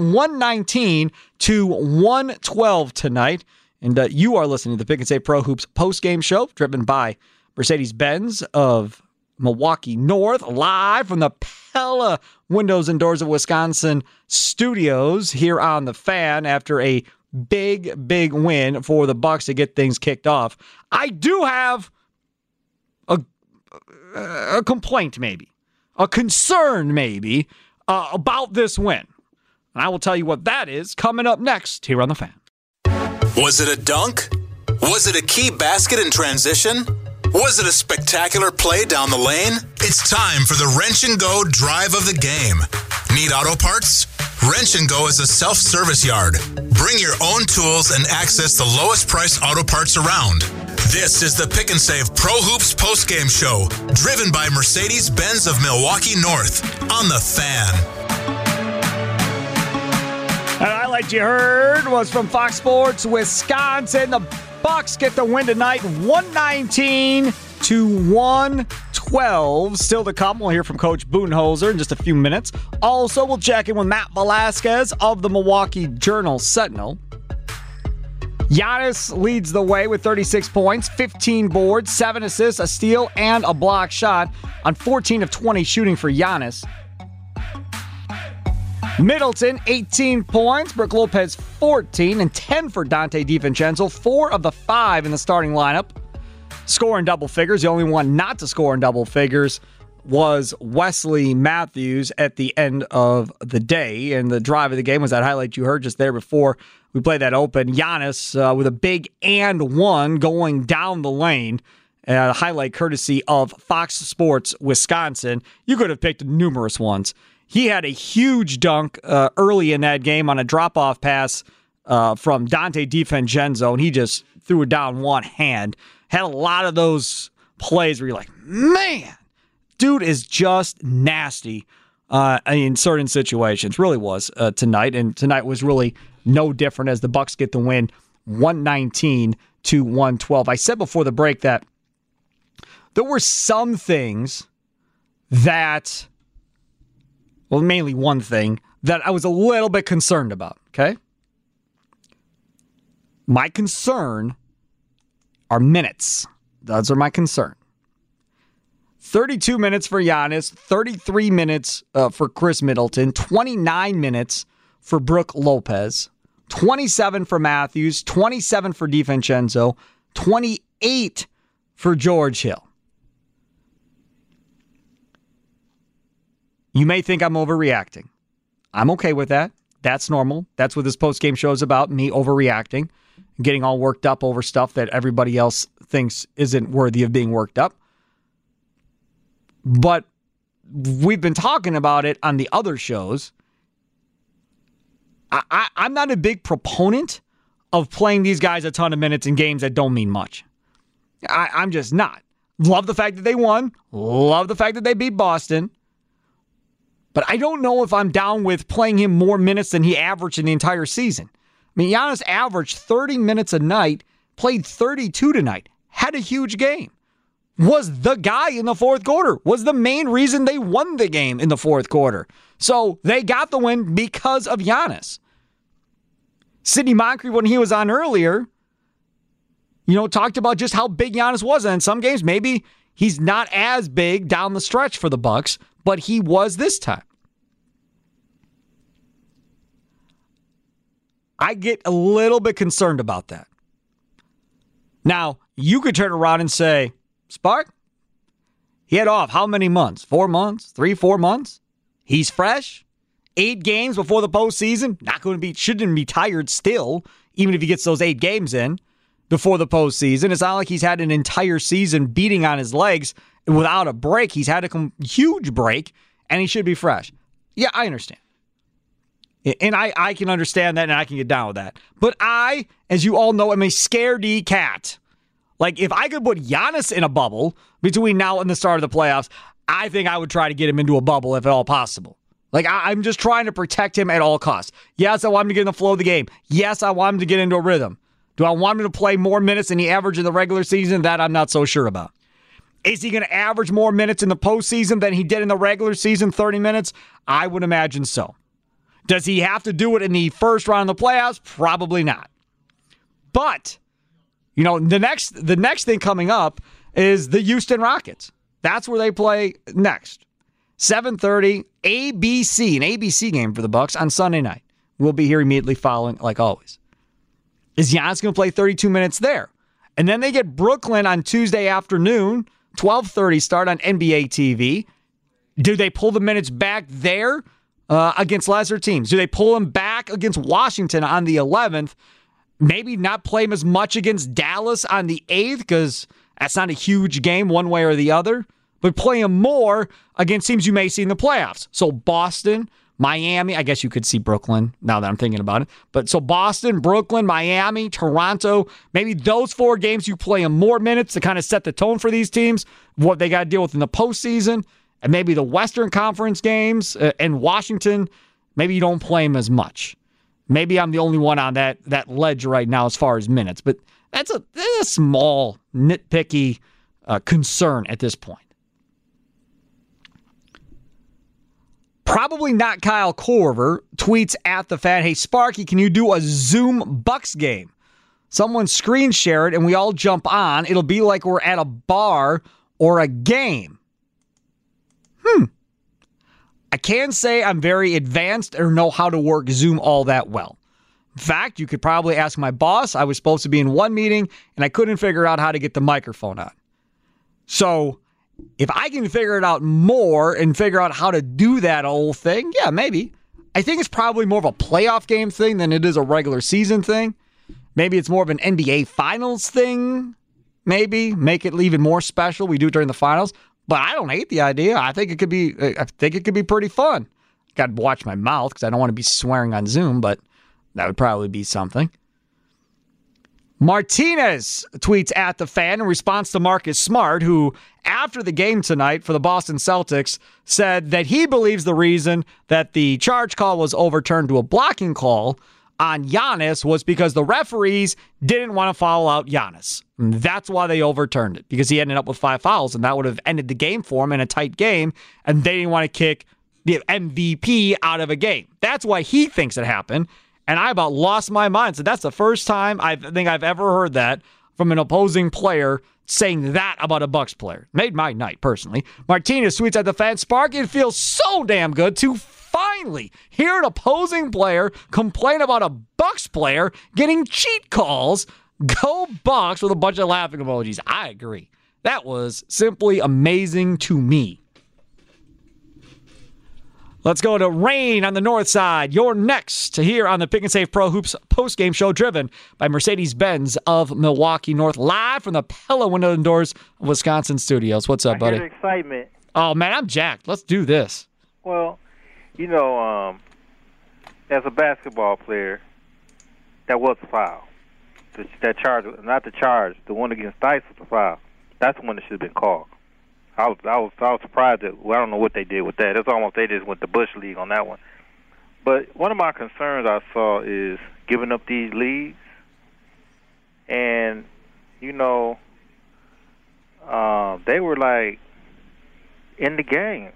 119-112 tonight. And you are listening to the Pick and Save Pro Hoops postgame show driven by Mercedes-Benz of Milwaukee North, live from the Pella Windows and Doors of Wisconsin studios here on The Fan after a big win for the Bucks to get things kicked off. I do have a complaint, maybe, a concern, maybe, about this win. And I will tell you what that is coming up next here on The Fan. Was it a dunk? Was it a key basket in transition? Was it a spectacular play down the lane? It's time for the Wrench and Go Drive of the Game. Need auto parts? Wrench & Go is a self-service yard. Bring your own tools and access the lowest price auto parts around. This is the Pick and Save Pro Hoops postgame show, driven by Mercedes-Benz of Milwaukee North on The Fan. And the highlight you heard was from Fox Sports Wisconsin. The Bucks get the win tonight, 119-112. Still to come. We'll hear from Coach Budenholzer in just a few minutes. Also, we'll check in with Matt Velasquez of the Milwaukee Journal-Sentinel. Giannis leads the way with 36 points, 15 boards, 7 assists, a steal, and a block shot on 14 of 20 shooting for Giannis. Middleton, 18 points. Brook Lopez, 14, and 10 for Dante DiVincenzo. 4 of the 5 in the starting lineup score in double figures. The only one not to score in double figures was Wesley Matthews at the end of the day. And the drive of the game was that highlight you heard just there before we played that open. Giannis with a big and one going down the lane. A highlight courtesy of Fox Sports Wisconsin. You could have picked numerous ones. He had a huge dunk early in that game on a drop-off pass from Dante DiVincenzo, and he just threw it down one hand. Had a lot of those plays where you're like, man, dude is just nasty in certain situations. Really was tonight, and tonight was really no different as the Bucks get the win 119-112. I said before the break that there were some things that, well, mainly one thing that I was a little bit concerned about, okay? My concern are minutes. Those are my concern. 32 minutes for Giannis, 33 minutes for Chris Middleton, 29 minutes for Brook Lopez, 27 for Matthews, 27 for DiVincenzo, 28 for George Hill. You may think I'm overreacting. I'm okay with that. That's normal. That's what this postgame show is about, me overreacting, getting all worked up over stuff that everybody else thinks isn't worthy of being worked up. But we've been talking about it on the other shows. I'm not a big proponent of playing these guys a ton of minutes in games that don't mean much. I'm just not. Love the fact that they won. Love the fact that they beat Boston. But I don't know if I'm down with playing him more minutes than he averaged in the entire season. I mean, Giannis averaged 30 minutes a night, played 32 tonight, had a huge game. Was the guy in the fourth quarter, was the main reason they won the game in the fourth quarter. So they got the win because of Giannis. Sidney Moncrief, when he was on earlier, talked about just how big Giannis was. And in some games, maybe he's not as big down the stretch for the Bucks, but he was this time. I get a little bit concerned about that. Now, you could turn around and say, Spark, he had off how many months? 4 months? 3-4 months? He's fresh. 8 games before the postseason. Shouldn't be tired still, even if he gets those 8 games in before the postseason. It's not like he's had an entire season beating on his legs without a break. He's had a huge break, and he should be fresh. Yeah, I understand. And I can understand that, and I can get down with that. But I, as you all know, am a scaredy cat. Like, if I could put Giannis in a bubble between now and the start of the playoffs, I think I would try to get him into a bubble if at all possible. Like, I'm just trying to protect him at all costs. Yes, I want him to get in the flow of the game. Yes, I want him to get into a rhythm. Do I want him to play more minutes than he averaged in the regular season? That I'm not so sure about. Is he going to average more minutes in the postseason than he did in the regular season, 30 minutes? I would imagine so. Does he have to do it in the first round of the playoffs? Probably not. But, the next thing coming up is the Houston Rockets. That's where they play next. 7:30, ABC, an ABC game for the Bucks on Sunday night. We'll be here immediately following, like always. Is Giannis going to play 32 minutes there? And then they get Brooklyn on Tuesday afternoon, 12:30 start on NBA TV. Do they pull the minutes back there against lesser teams? Do they pull them back against Washington on the 11th? Maybe not play him as much against Dallas on the 8th because that's not a huge game one way or the other. But play him more against teams you may see in the playoffs. So Boston, Miami, I guess you could see Brooklyn now that I'm thinking about it. But so Boston, Brooklyn, Miami, Toronto, maybe those 4 games you play them more minutes to kind of set the tone for these teams, what they got to deal with in the postseason, and maybe the Western Conference games and Washington, maybe you don't play them as much. Maybe I'm the only one on that ledge right now as far as minutes, but that's a small, nitpicky concern at this point. Probably not Kyle Korver tweets at the fan, hey, Sparky, can you do a Zoom Bucks game? Someone screen share it and we all jump on. It'll be like we're at a bar or a game. I can say I'm very advanced or know how to work Zoom all that well. In fact, you could probably ask my boss. I was supposed to be in one meeting and I couldn't figure out how to get the microphone on. So if I can figure it out more and figure out how to do that whole thing, yeah, maybe. I think it's probably more of a playoff game thing than it is a regular season thing. Maybe it's more of an NBA Finals thing. Maybe make it even more special. We do it during the finals. But I don't hate the idea. I think it could be pretty fun. Got to watch my mouth because I don't want to be swearing on Zoom, but that would probably be something. Martinez tweets at the fan in response to Marcus Smart, who, after the game tonight for the Boston Celtics, said that he believes the reason that the charge call was overturned to a blocking call on Giannis was because the referees didn't want to foul out Giannis. And that's why they overturned it, because he ended up with 5 fouls, and that would have ended the game for him in a tight game, and they didn't want to kick the MVP out of a game. That's why he thinks it happened, and I about lost my mind. So that's the first time I think I've ever heard that from an opposing player saying that about a Bucks player. Made my night, personally. Martinez tweets at the fan, Sparky, it feels so damn good to finally hear an opposing player complain about a Bucks player getting cheat calls. Go Bucks, with a bunch of laughing emojis. I agree. That was simply amazing to me. Let's go to Rain on the north side. You're next to hear on the Pick and Save Pro Hoops postgame show, driven by Mercedes-Benz of Milwaukee North, live from the Pella Window and Doors of Wisconsin studios. What's up, buddy? I hear the excitement. Oh, man, I'm jacked. Let's do this. Well, you know, as a basketball player, that was a foul. That charge, not the charge, the one against Dice was a foul. That's the one that should have been called. I was surprised that, well, I don't know what they did with that. It's almost they just went to Bush League on that one. But one of my concerns I saw is giving up these leads. And, you know, they were like in the game.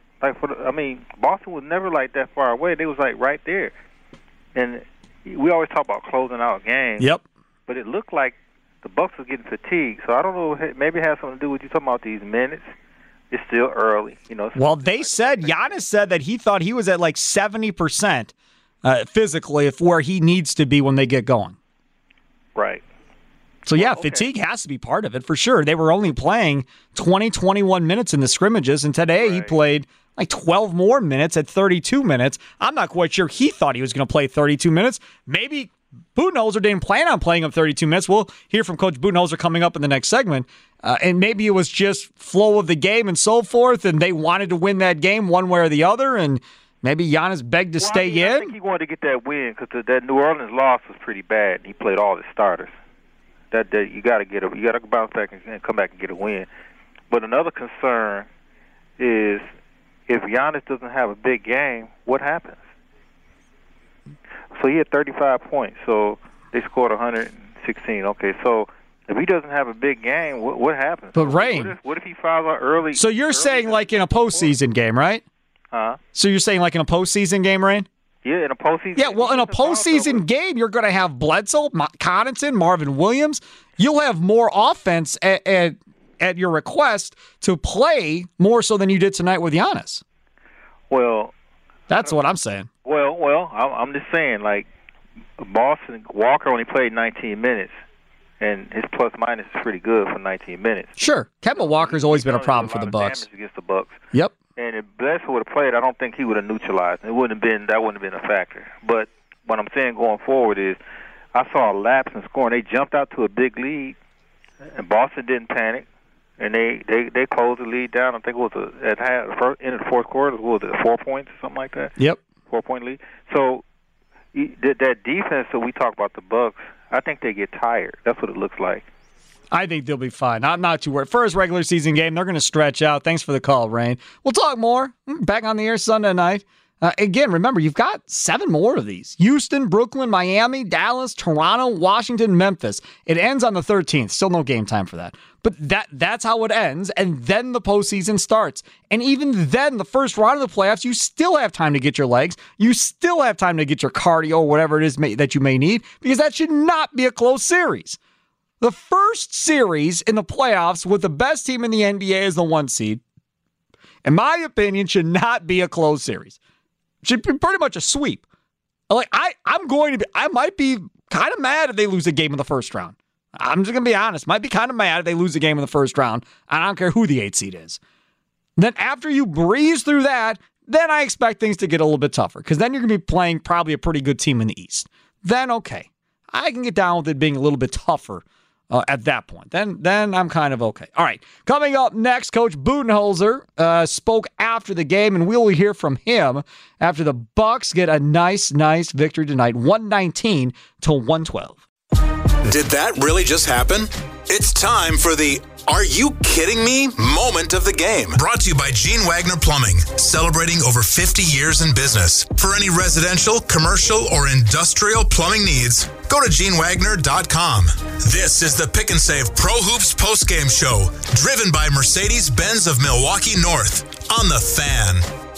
Boston was never like that far away. They was like right there. And we always talk about closing out games. Yep. But it looked like the Bucks were getting fatigued. So I don't know, maybe it has something to do with you talking about these minutes. It's still early, you know. Well, Giannis said that he thought he was at like 70% physically of where he needs to be when they get going. Right. So, yeah, fatigue has to be part of it, for sure. They were only playing 20, 21 minutes in the scrimmages, and today he played like 12 more minutes at 32 minutes. I'm not quite sure he thought he was going to play 32 minutes. Maybe Budenholzer didn't plan on playing him 32 minutes. We'll hear from Coach Budenholzer coming up in the next segment. And maybe it was just flow of the game and so forth, and they wanted to win that game one way or the other, and maybe Giannis begged to stay in. I think he wanted to get that win because that New Orleans loss was pretty bad, and he played all his starters. That you got to bounce back and come back and get a win. But another concern is if Giannis doesn't have a big game, what happens? So he had 35 points, so they scored 116. Okay, so if he doesn't have a big game, what happens? But Rain, what if he fouls out early? So you're saying like in a postseason game, right? Huh? So you're saying like in a postseason game, Rain? Yeah, in a postseason. Yeah, well, in a postseason game, you're going to have Bledsoe, Connaughton, Marvin Williams. You'll have more offense at your request to play more so than you did tonight with Giannis. Well, that's what I'm saying. Well, I'm just saying, like, Boston, Walker only played 19 minutes, and his plus-minus is pretty good for 19 minutes. Sure. Kemba Walker's always been a problem for the Bucks. Against the Bucks. Yep. And if Bledsoe would have played, I don't think he would have neutralized. That wouldn't have been a factor. But what I'm saying going forward is, I saw a lapse in scoring. They jumped out to a big lead, and Boston didn't panic, and they closed the lead down. I think it was in the fourth quarter. What was it, 4 points or something like that? Yep. 4-point lead. So that defense, so we talk about the Bucks, I think they get tired. That's what it looks like. I think they'll be fine. I'm not too worried. First regular season game, they're going to stretch out. Thanks for the call, Rain. We'll talk more. Back on the air Sunday night. Again, remember, you've got 7 more of these. Houston, Brooklyn, Miami, Dallas, Toronto, Washington, Memphis. It ends on the 13th. Still no game time for that. But that's how it ends, and then the postseason starts. And even then, the first round of the playoffs, you still have time to get your legs. You still have time to get your cardio or whatever it is that you may need, because that should not be a close series. The first series in the playoffs with the best team in the NBA as the 1 seed, in my opinion, should not be a close series. Should be pretty much a sweep. Like I might be kind of mad if they lose a game in the first round. I'm just gonna be honest. Might be kind of mad if they lose a game in the first round. I don't care who the 8 seed is. Then after you breeze through that, then I expect things to get a little bit tougher, because then you're gonna be playing probably a pretty good team in the East. Then okay, I can get down with it being a little bit tougher. At that point, then I'm kind of okay. All right, coming up next, Coach Budenholzer spoke after the game, and we'll hear from him after the Bucks get a nice victory tonight, 119-112. Did that really just happen? It's time for the Are You Kidding Me moment of the game. Brought to you by Gene Wagner Plumbing, celebrating over 50 years in business. For any residential, commercial, or industrial plumbing needs, go to GeneWagner.com. This is the Pick and Save Pro Hoops postgame show, driven by Mercedes-Benz of Milwaukee North, on The Fan.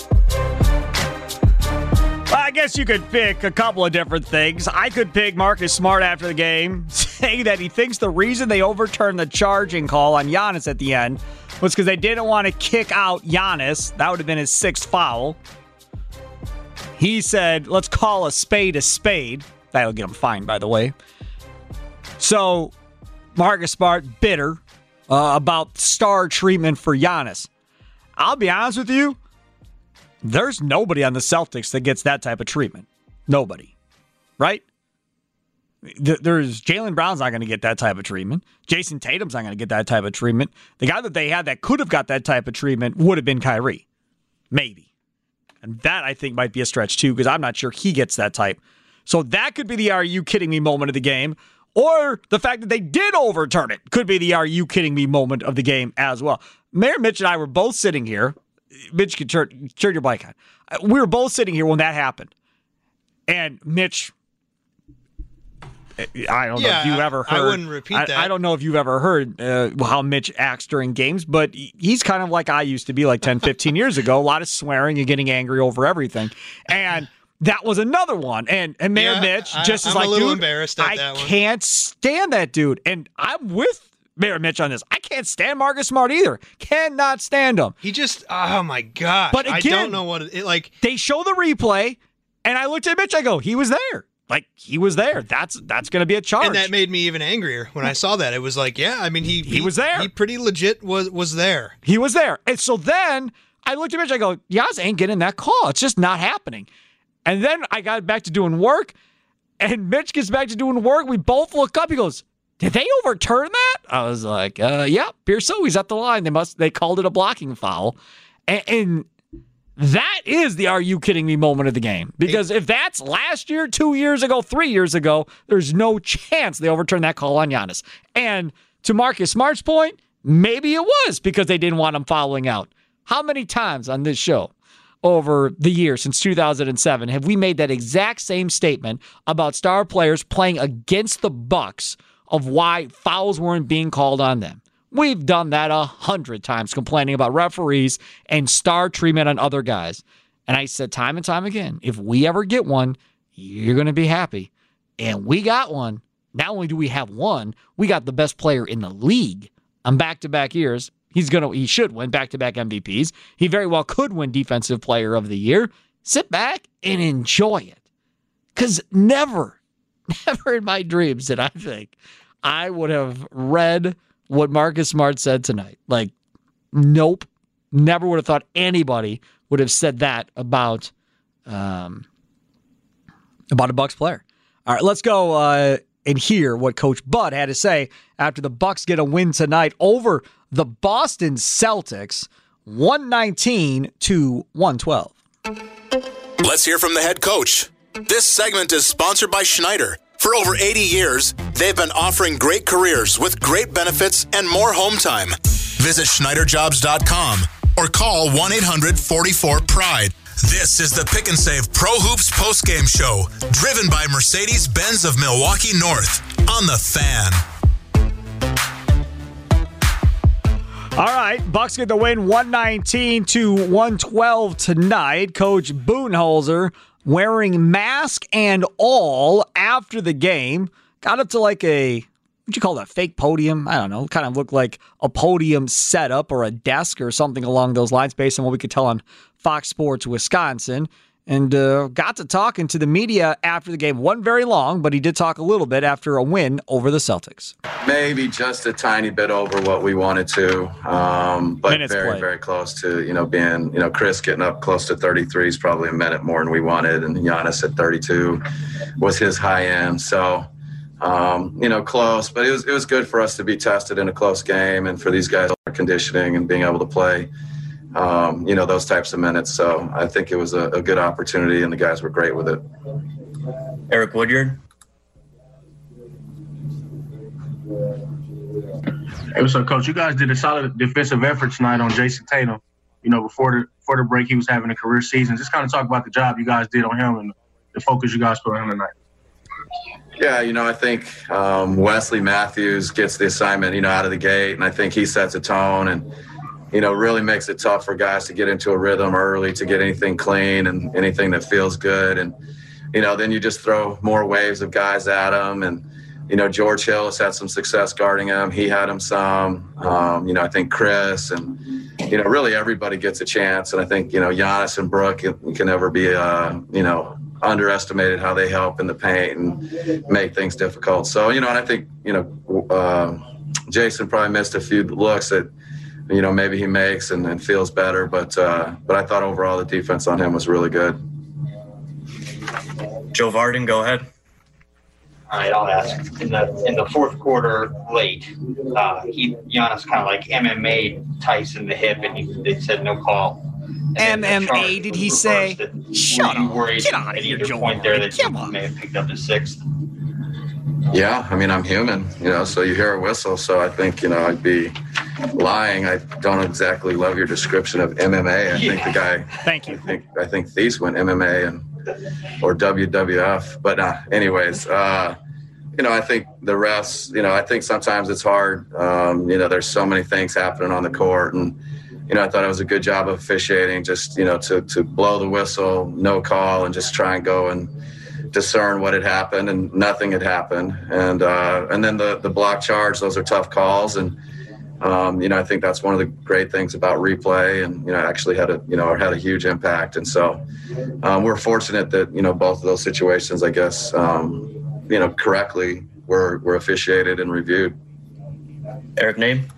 Well, I guess you could pick a couple of different things. I could pick Marcus Smart after the game, saying that he thinks the reason they overturned the charging call on Giannis at the end was because they didn't want to kick out Giannis. That would have been his 6th foul. He said, let's call a spade a spade. That'll get him fined, by the way. So, Marcus Smart bitter about star treatment for Giannis. I'll be honest with you. There's nobody on the Celtics that gets that type of treatment. Nobody. Right? There's Jaylen Brown's not going to get that type of treatment. Jason Tatum's not going to get that type of treatment. The guy that they had that could have got that type of treatment would have been Kyrie. Maybe. And that, I think, might be a stretch, too, because I'm not sure he gets that type. So that could be the Are You Kidding Me moment of the game. Or the fact that they did overturn it could be the Are You Kidding Me moment of the game as well. Mayor Mitch and I were both sitting here. Mitch, can turn your mic on. We were both sitting here when that happened. And Mitch, I don't know if you've ever heard. I wouldn't repeat that. I don't know if you've ever heard how Mitch acts during games, but he's kind of like I used to be like 10, 15 years ago. A lot of swearing and getting angry over everything. And that was another one. And Mayor Mitch just is like, dude, embarrassed at that one. I can't stand that dude. And I'm with Mayor Mitch on this. I can't stand Marcus Smart either. Cannot stand him. He just, oh my gosh. But again, I don't know what it like. They show the replay, and I looked at Mitch, I go, he was there. Like, he was there. That's going to be a charge. And that made me even angrier when I saw that. It was like, yeah, I mean, he was there. He pretty legit was there. He was there. And so then I looked at Mitch, I go, Yaz ain't getting that call. It's just not happening. And then I got back to doing work, and Mitch gets back to doing work. We both look up. He goes, did they overturn that? I was like, yeah, Pearso, he's at the line. They called it a blocking foul. And that is the Are You Kidding Me moment of the game. Because if that's last year, 2 years ago, 3 years ago, there's no chance they overturned that call on Giannis. And to Marcus Smart's point, maybe it was because they didn't want him fouling out. How many times on this show over the years since 2007 have we made that exact same statement about star players playing against the Bucks of why fouls weren't being called on them? We've done that 100 times, complaining about referees and star treatment on other guys. And I said time and time again, if we ever get one, you're going to be happy. And we got one. Not only do we have one, we got the best player in the league on back-to-back years. He should win back-to-back MVPs. He very well could win Defensive Player of the Year. Sit back and enjoy it. Because never in my dreams did I think I would have read what Marcus Smart said tonight. Like, nope. Never would have thought anybody would have said that about a Bucks player. All right, let's go and hear what Coach Bud had to say after the Bucks get a win tonight over the Boston Celtics, 119-112. Let's hear from the head coach. This segment is sponsored by Schneider. For over 80 years, they've been offering great careers with great benefits and more home time. Visit SchneiderJobs.com or call 1-800-44-PRIDE. This is the Pick and Save Pro Hoops postgame show, driven by Mercedes-Benz of Milwaukee North on The Fan. All right, Bucks get the win 119-112 tonight. Coach Budenholzer wearing mask and all after the game. Got up to like what'd you call that, fake podium? I don't know. Kind of looked like a podium setup or a desk or something along those lines based on what we could tell on Fox Sports Wisconsin. And got to talking to the media after the game. Wasn't very long, but he did talk a little bit after a win over the Celtics. Maybe just a tiny bit over what we wanted to, but Minutes very, played. very close to, being, Chris getting up close to 33 is probably a minute more than we wanted, and Giannis at 32 was his high end. So, close, but it was good for us to be tested in a close game and for these guys conditioning and being able to play, those types of minutes. So I think it was a good opportunity, and the guys were great with it. Eric Woodyard. Hey, what's up, Coach? You guys did a solid defensive effort tonight on Jason Tatum. Before the break, he was having a career season. Just kind of talk about the job you guys did on him and the focus you guys put on him tonight. Yeah, I think Wesley Matthews gets the assignment, out of the gate, and I think he sets a tone and, really makes it tough for guys to get into a rhythm early, to get anything clean and anything that feels good. And, then you just throw more waves of guys at him. And, George Hill has had some success guarding him. He had him some. I think Chris and, really everybody gets a chance. And I think, Giannis and Brooke can never be, underestimated how they help in the paint and make things difficult. So, and I think, Jason probably missed a few looks that, maybe he makes and feels better. But I thought overall the defense on him was really good. Joe Varden, go ahead. All right, I'll ask. In the fourth quarter, late, Giannis kind of like MMA Tyson the hip, and they said no call. MMA, did he say? Shut up. Get out of here, Joe. Point there that he may have picked up his sixth. Yeah, I'm human, so you hear a whistle. So I think, I'd be lying. I don't exactly love your description of MMA. I think the guy. Thank you. I think Thies went MMA or WWF. But anyways, I think the refs, I think sometimes it's hard. There's so many things happening on the court. And, I thought it was a good job of officiating, just, to blow the whistle, no call, and just try and go and discern what had happened, and nothing had happened. And then the block charge, those are tough calls. And, I think that's one of the great things about replay, and, actually had a huge impact. And so we're fortunate that, both of those situations, I guess, correctly were officiated and reviewed. Eric Name.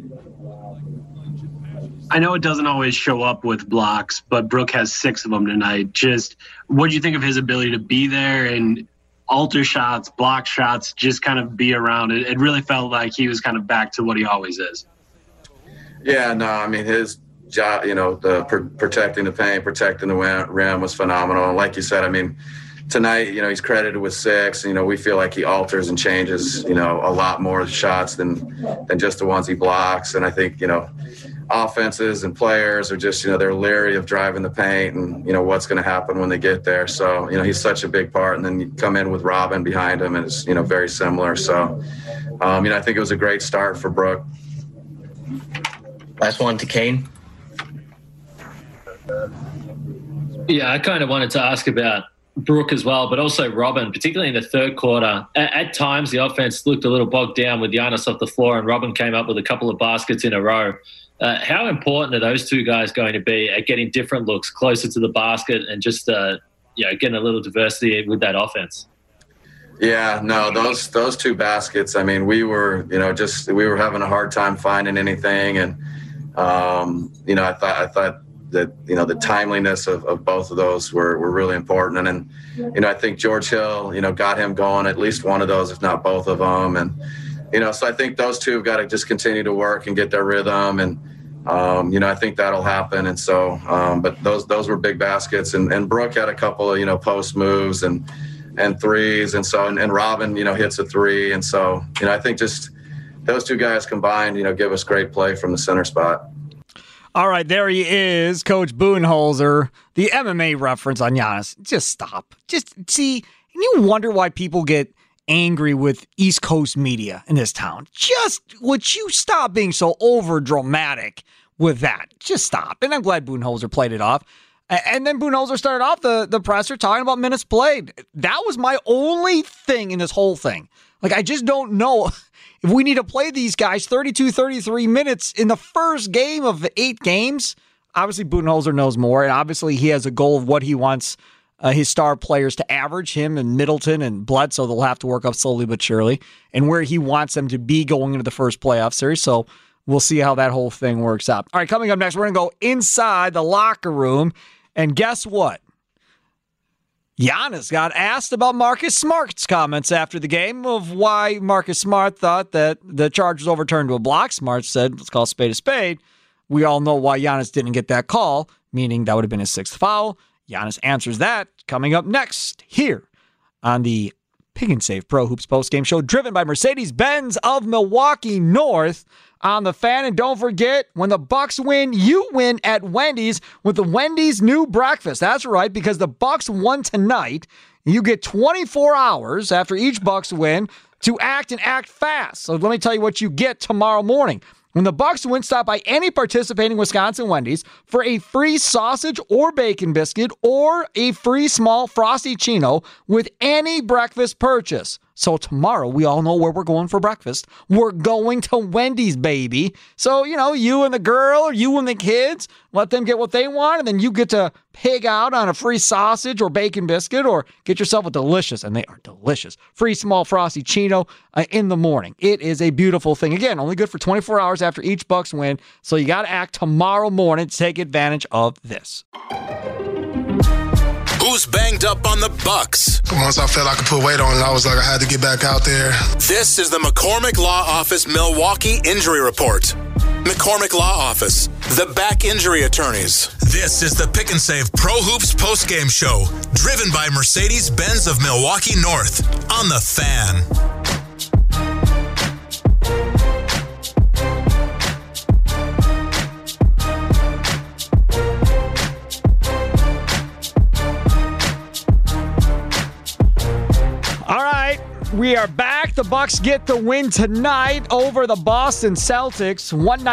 I know it doesn't always show up with blocks, but Brooke has 6 of them tonight. Just what do you think of his ability to be there and alter shots, block shots, just kind of be around it? It really felt like he was kind of back to what he always is. Yeah, no, his job, protecting the paint, protecting the rim was phenomenal. And like you said, tonight, he's credited with 6. We feel like he alters and changes, a lot more shots than just the ones he blocks. And I think, offenses and players are just, they're leery of driving the paint and, what's going to happen when they get there. So, he's such a big part. And then you come in with Robin behind him and it's, very similar. So, I think it was a great start for Brooke. Last one to Kane. Yeah, I kind of wanted to ask about Brooke as well, but also Robin, particularly in the third quarter. At times, the offense looked a little bogged down with Giannis off the floor, and Robin came up with a couple of baskets in a row. How important are those two guys going to be at getting different looks closer to the basket and just getting a little diversity with that offense? Yeah, no, those 2 baskets. We were having a hard time finding anything, and I thought that the timeliness of both of those were really important. And then I think George Hill got him going at least one of those, if not both of them. And so I think those 2 have got to just continue to work and get their rhythm. And I think that'll happen. And so, but those were big baskets. And Brooke had a couple of, post moves and threes. And so, and Robin, hits a three. And so, I think just those two guys combined, give us great play from the center spot. All right, there he is, Coach Budenholzer, the MMA reference on Giannis. Just stop. Just see, and you wonder why people get angry with East Coast media in this town. Just would you stop being so over dramatic with that? Just stop. And I'm glad Budenholzer played it off. And then Budenholzer started off the presser talking about minutes played. That was my only thing in this whole thing. Like, I just don't know if we need to play these guys 32, 33 minutes in the first game of the 8 games. Obviously, Budenholzer knows more, and obviously he has a goal of what he wants his star players to average. Him and Middleton and Bledsoe, they'll have to work up slowly but surely, and where he wants them to be going into the first playoff series. So we'll see how that whole thing works out. All right, coming up next, we're going to go inside the locker room, and guess what? Giannis got asked about Marcus Smart's comments after the game of why Marcus Smart thought that the charge was overturned to a block. Smart said, let's call a spade. We all know why Giannis didn't get that call, meaning that would have been his 6th foul. Giannis answers that coming up next here on the Pick and Save Pro Hoops postgame show, driven by Mercedes-Benz of Milwaukee North on the Fan. And don't forget, when the Bucks win, you win at Wendy's with the Wendy's new breakfast. That's right, because the Bucks won tonight. You get 24 hours after each Bucks win to act and act fast. So let me tell you what you get tomorrow morning. When the Bucks win, stop by any participating Wisconsin Wendy's for a free sausage or bacon biscuit or a free small Frosty Chino with any breakfast purchase. So tomorrow, we all know where we're going for breakfast. We're going to Wendy's, baby. So, you and the girl or you and the kids, let them get what they want, and then you get to pig out on a free sausage or bacon biscuit or get yourself a delicious, and they are delicious, free small Frosty Chino in the morning. It is a beautiful thing. Again, only good for 24 hours after each Bucks win, so you got to act tomorrow morning to take advantage of this. Who's banged up on the Bucks? Once I felt I could put weight on it, I was like, I had to get back out there. This is the McCormick Law Office Milwaukee Injury Report. McCormick Law Office, the back injury attorneys. This is the Pick and Save Pro Hoops postgame show, driven by Mercedes-Benz of Milwaukee North on the Fan. We are back. The Bucks get the win tonight over the Boston Celtics,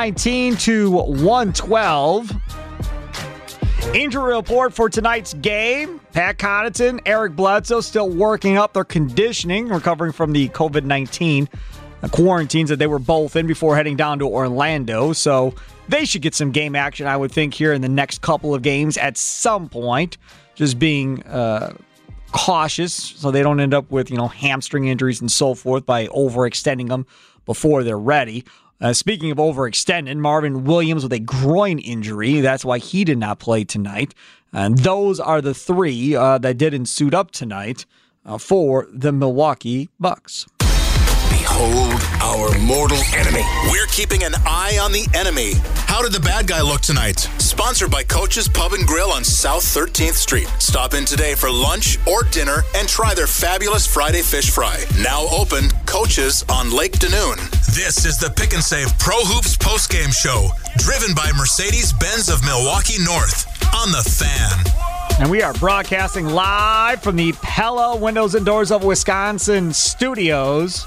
119-112. Injury report for tonight's game. Pat Connaughton, Eric Bledsoe still working up their conditioning, recovering from the COVID-19 quarantines that they were both in before heading down to Orlando. So they should get some game action, I would think, here in the next couple of games at some point. Just being cautious so they don't end up with, hamstring injuries and so forth by overextending them before they're ready. Speaking of overextended, Marvin Williams with a groin injury. That's why he did not play tonight. And those are the 3 that didn't suit up tonight for the Milwaukee Bucks. Behold our mortal enemy. We're keeping an eye on the enemy. How did the bad guy look tonight? Sponsored by Coach's Pub and Grill on South 13th Street. Stop in today for lunch or dinner and try their fabulous Friday fish fry. Now open, Coach's on Lake Danoon. This is the Pick and Save Pro Hoops postgame show, driven by Mercedes-Benz of Milwaukee North on the Fan. And we are broadcasting live from the Pella Windows and Doors of Wisconsin studios.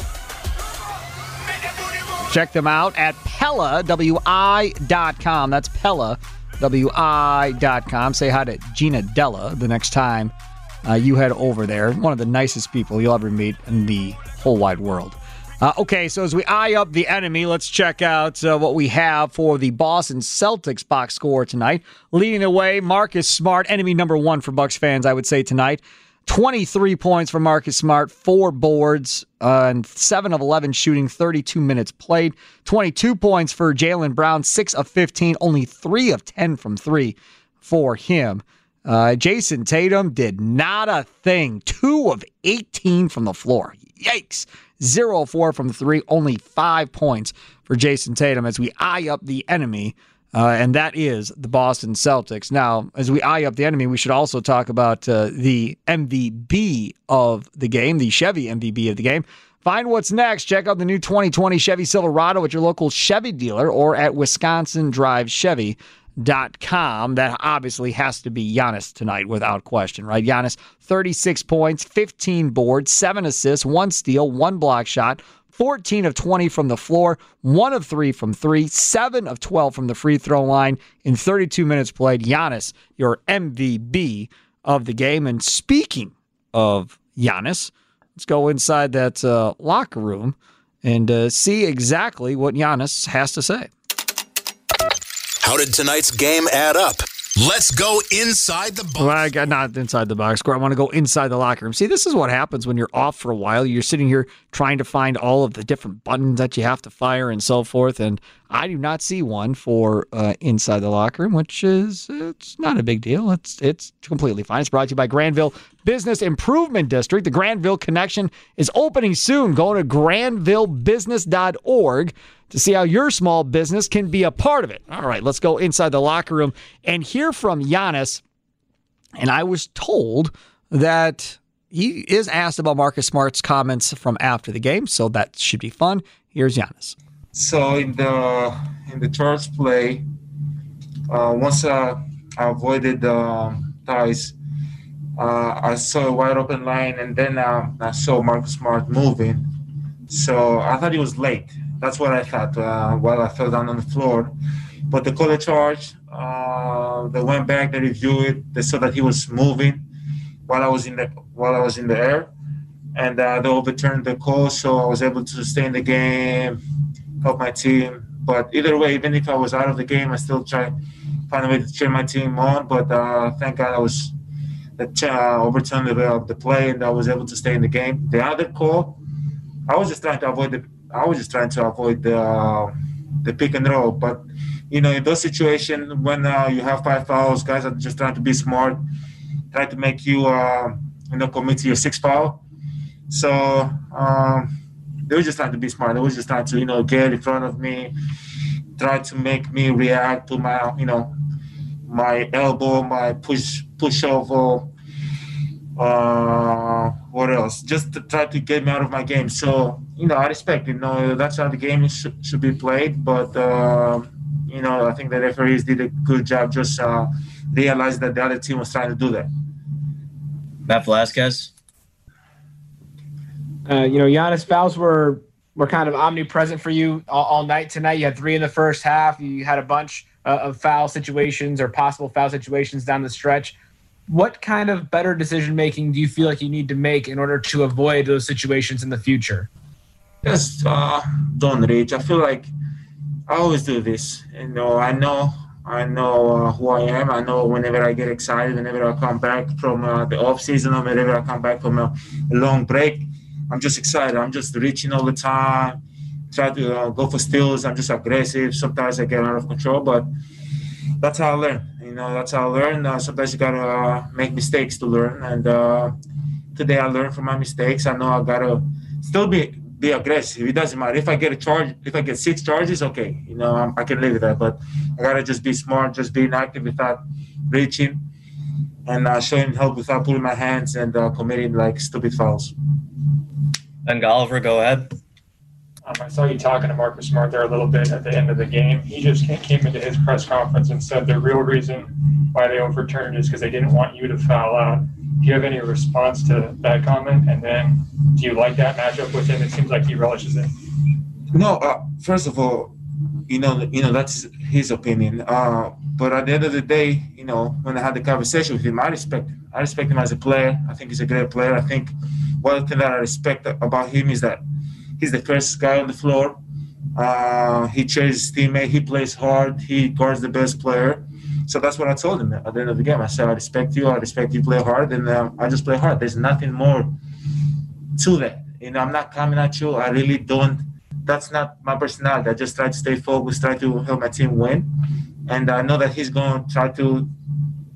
Check them out at PellaWI.com. That's PellaWI.com. Say hi to Gina Della the next time you head over there. One of the nicest people you'll ever meet in the whole wide world. Okay, so as we eye up the enemy, let's check out what we have for the Boston Celtics box score tonight. Leading the way, Marcus Smart, enemy number 1 for Bucks fans, I would say, tonight. 23 points for Marcus Smart, 4 boards, and 7 of 11 shooting, 32 minutes played. 22 points for Jaylen Brown, 6 of 15, only 3 of 10 from 3 for him. Jason Tatum did not a thing, 2 of 18 from the floor. Yikes. 0-4 from 3, only 5 points for Jason Tatum as we eye up the enemy, and that is the Boston Celtics. Now, as we eye up the enemy, we should also talk about the MVP of the game, the Chevy MVP of the game. Find what's next. Check out the new 2020 Chevy Silverado at your local Chevy dealer or at WisconsinDriveChevy.com. That obviously has to be Giannis tonight without question, right? Giannis, 36 points, 15 boards, 7 assists, 1 steal, 1 block shot, 14 of 20 from the floor, 1 of 3 from 3, 7 of 12 from the free throw line in 32 minutes played. Giannis, your MVP of the game. And speaking of Giannis, let's go inside that locker room and see exactly what Giannis has to say. How did tonight's game add up? Let's go inside the box. Well, not inside the box score. I want to go inside the locker room. See, this is what happens when you're off for a while. You're sitting here trying to find all of the different buttons that you have to fire and so forth, and I do not see one for inside the locker room, which is it's not a big deal. It's completely fine. It's brought to you by Granville Business Improvement District. The Granville Connection is opening soon. Go to granvillebusiness.org to see how your small business can be a part of it. All right, let's go inside the locker room and hear from Giannis. And I was told that he is asked about Marcus Smart's comments from after the game, so that should be fun. Here's Giannis. So in the charge play, once I avoided ties, I saw a wide open line, and then I saw Marcus Smart moving. So I thought he was late. That's what I thought while I fell down on the floor. But they called a charge. They went back, they reviewed it. They saw that he was moving while I was in the air, and they overturned the call. So I was able to stay in the game, help my team. But either way, even if I was out of the game, I still try to find a way to cheer my team on. But thank God I overturned the play, and I was able to stay in the game. The other call, I was just trying to avoid the pick and roll. But, you know, in those situations when you have 5 fouls, guys are just trying to be smart, try to make you, commit to your 6th foul. So they were just trying to be smart. They were just trying to, get in front of me, try to make me react to my, my elbow, my push over. What else? Just to try to get me out of my game. So, I respect it. That's how the game should be played. But, I think the referees did a good job just realized that the other team was trying to do that. Matt Velasquez. Giannis, fouls were kind of omnipresent for you all night tonight. You had 3 in the first half. You had a bunch of foul situations or possible foul situations down the stretch. What kind of better decision-making do you feel like you need to make in order to avoid those situations in the future? Just don't reach. I feel like I always do this. I know who I am. I know whenever I get excited, whenever I come back from the off-season or whenever I come back from a long break, I'm just excited. I'm just reaching all the time, try to go for steals. I'm just aggressive. Sometimes I get out of control, but that's how I learn. That's how I learn. Sometimes you got to make mistakes to learn. And today I learned from my mistakes. I know I got to still be aggressive. It doesn't matter. If I get a charge, if I get 6 charges, okay. I can live with that. But I got to just be smart, just being active without reaching, and showing help without pulling my hands and committing, stupid fouls. Ben Oliver, go ahead. I saw you talking to Marcus Smart there a little bit at the end of the game. He just came into his press conference and said the real reason why they overturned is because they didn't want you to foul out. Do you have any response to that comment? And then do you like that matchup with him? It seems like he relishes it. No, first of all, that's his opinion. But at the end of the day, when I had the conversation with him, I respect him. I respect him as a player. I think he's a great player. I think one thing that I respect about him is that he's the first guy on the floor. He chases his teammate. He plays hard. He guards the best player. So that's what I told him at the end of the game. I said, I respect you. I respect you play hard. And I just play hard. There's nothing more to that. I'm not coming at you. I really don't. That's not my personality. I just try to stay focused, try to help my team win. And I know that he's going to try to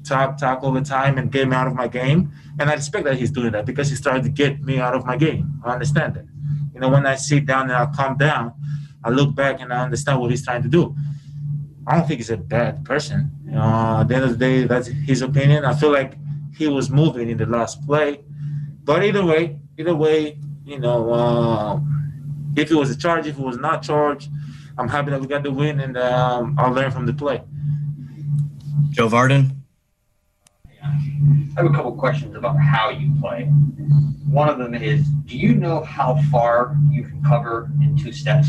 talk over time and get me out of my game. And I respect that he's doing that because he started to get me out of my game. I understand that. You know, when I sit down and I calm down, I look back and I understand what he's trying to do. I don't think he's a bad person. At the end of the day, that's his opinion. I feel like he was moving in the last play. But either way, you know, if it was a charge, if it was not charged, I'm happy that we got the win, and I'll learn from the play. Joe Varden. I have a couple questions about how you play. One of them is, do you know how far you can cover in 2 steps?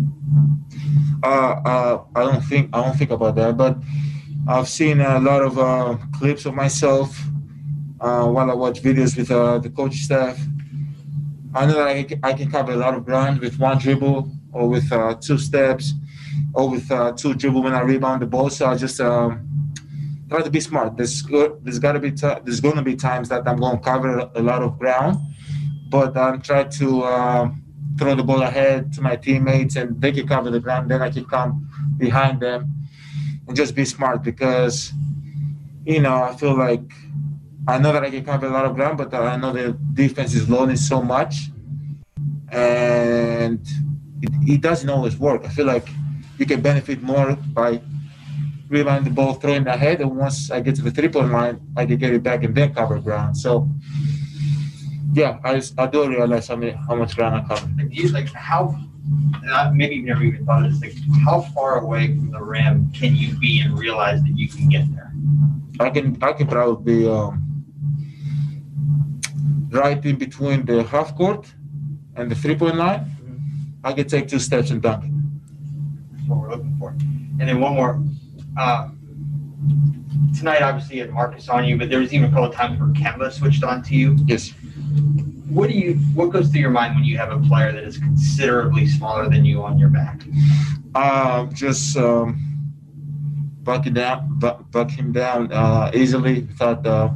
I don't think about that, but I've seen a lot of clips of myself while I watch videos with the coach staff. I know that I can cover a lot of ground with 1 dribble or with 2 steps or with 2 dribble when I rebound the ball. So I just try to be smart. There's going to be times that I'm going to cover a lot of ground, but I'm trying to throw the ball ahead to my teammates and they can cover the ground. Then I can come behind them and just be smart because, you know, I feel like I know that I can cover a lot of ground, but I know the defense is loading so much and it doesn't always work. I feel like you can benefit more by rebounding the ball, throwing it ahead, and once I get to the 3-point line, I can get it back and then cover ground. So, yeah, I do realize how much ground I cover. Do you, like, how, maybe you've never even thought of this, like, how far away from the rim can you be and realize that you can get there? I can probably be right in between the half court and the 3-point line. Mm-hmm. I can take 2 steps and dunk it. That's what we're looking for. And then one more. Tonight, obviously, you had Marcus on you, but there was even a couple of times where Kemba switched on to you. Yes. What goes through your mind when you have a player that is considerably smaller than you on your back? Just buck him down easily without,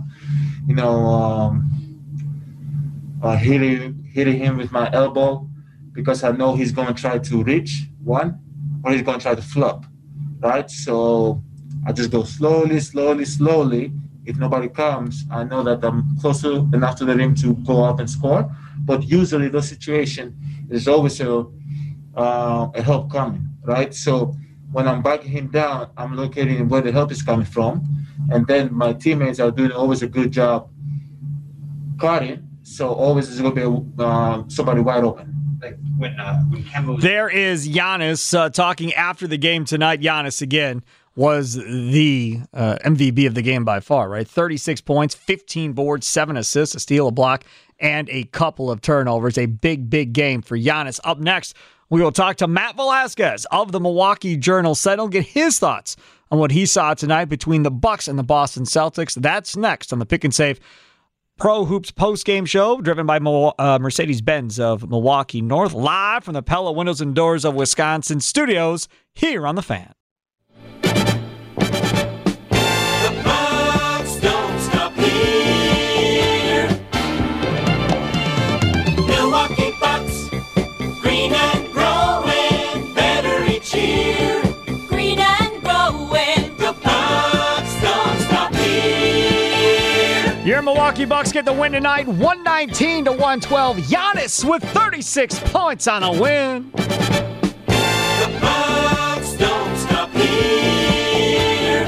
hitting him with my elbow because I know he's going to try to reach one or he's going to try to flop, right? So I just go slowly. If nobody comes, I know that I'm closer enough to the rim to go up and score. But usually those situations, there's always a help coming, right? So when I'm backing him down, I'm locating where the help is coming from. And then my teammates are doing always a good job cutting. So always there's going to be somebody wide open. Like when Kemba there is Giannis talking after the game tonight. Giannis, again, was the MVP of the game by far, right? 36 points, 15 boards, 7 assists, a steal, a block, and a couple of turnovers. A big, big game for Giannis. Up next, we will talk to Matt Velasquez of the Milwaukee Journal-Sentinel, get his thoughts on what he saw tonight between the Bucks and the Boston Celtics. That's next on the Pick and Save Pro Hoops post-game show, driven by Mercedes-Benz of Milwaukee North, live from the Pella Windows and Doors of Wisconsin studios here on The Fan. The Bucks don't stop here. Milwaukee Bucks, green and growing, better each year. Green and growing, the Bucks don't stop here. Your Milwaukee Bucks get the win tonight, 119-112. Giannis with 36 points on a win. The Bucks don't stop here.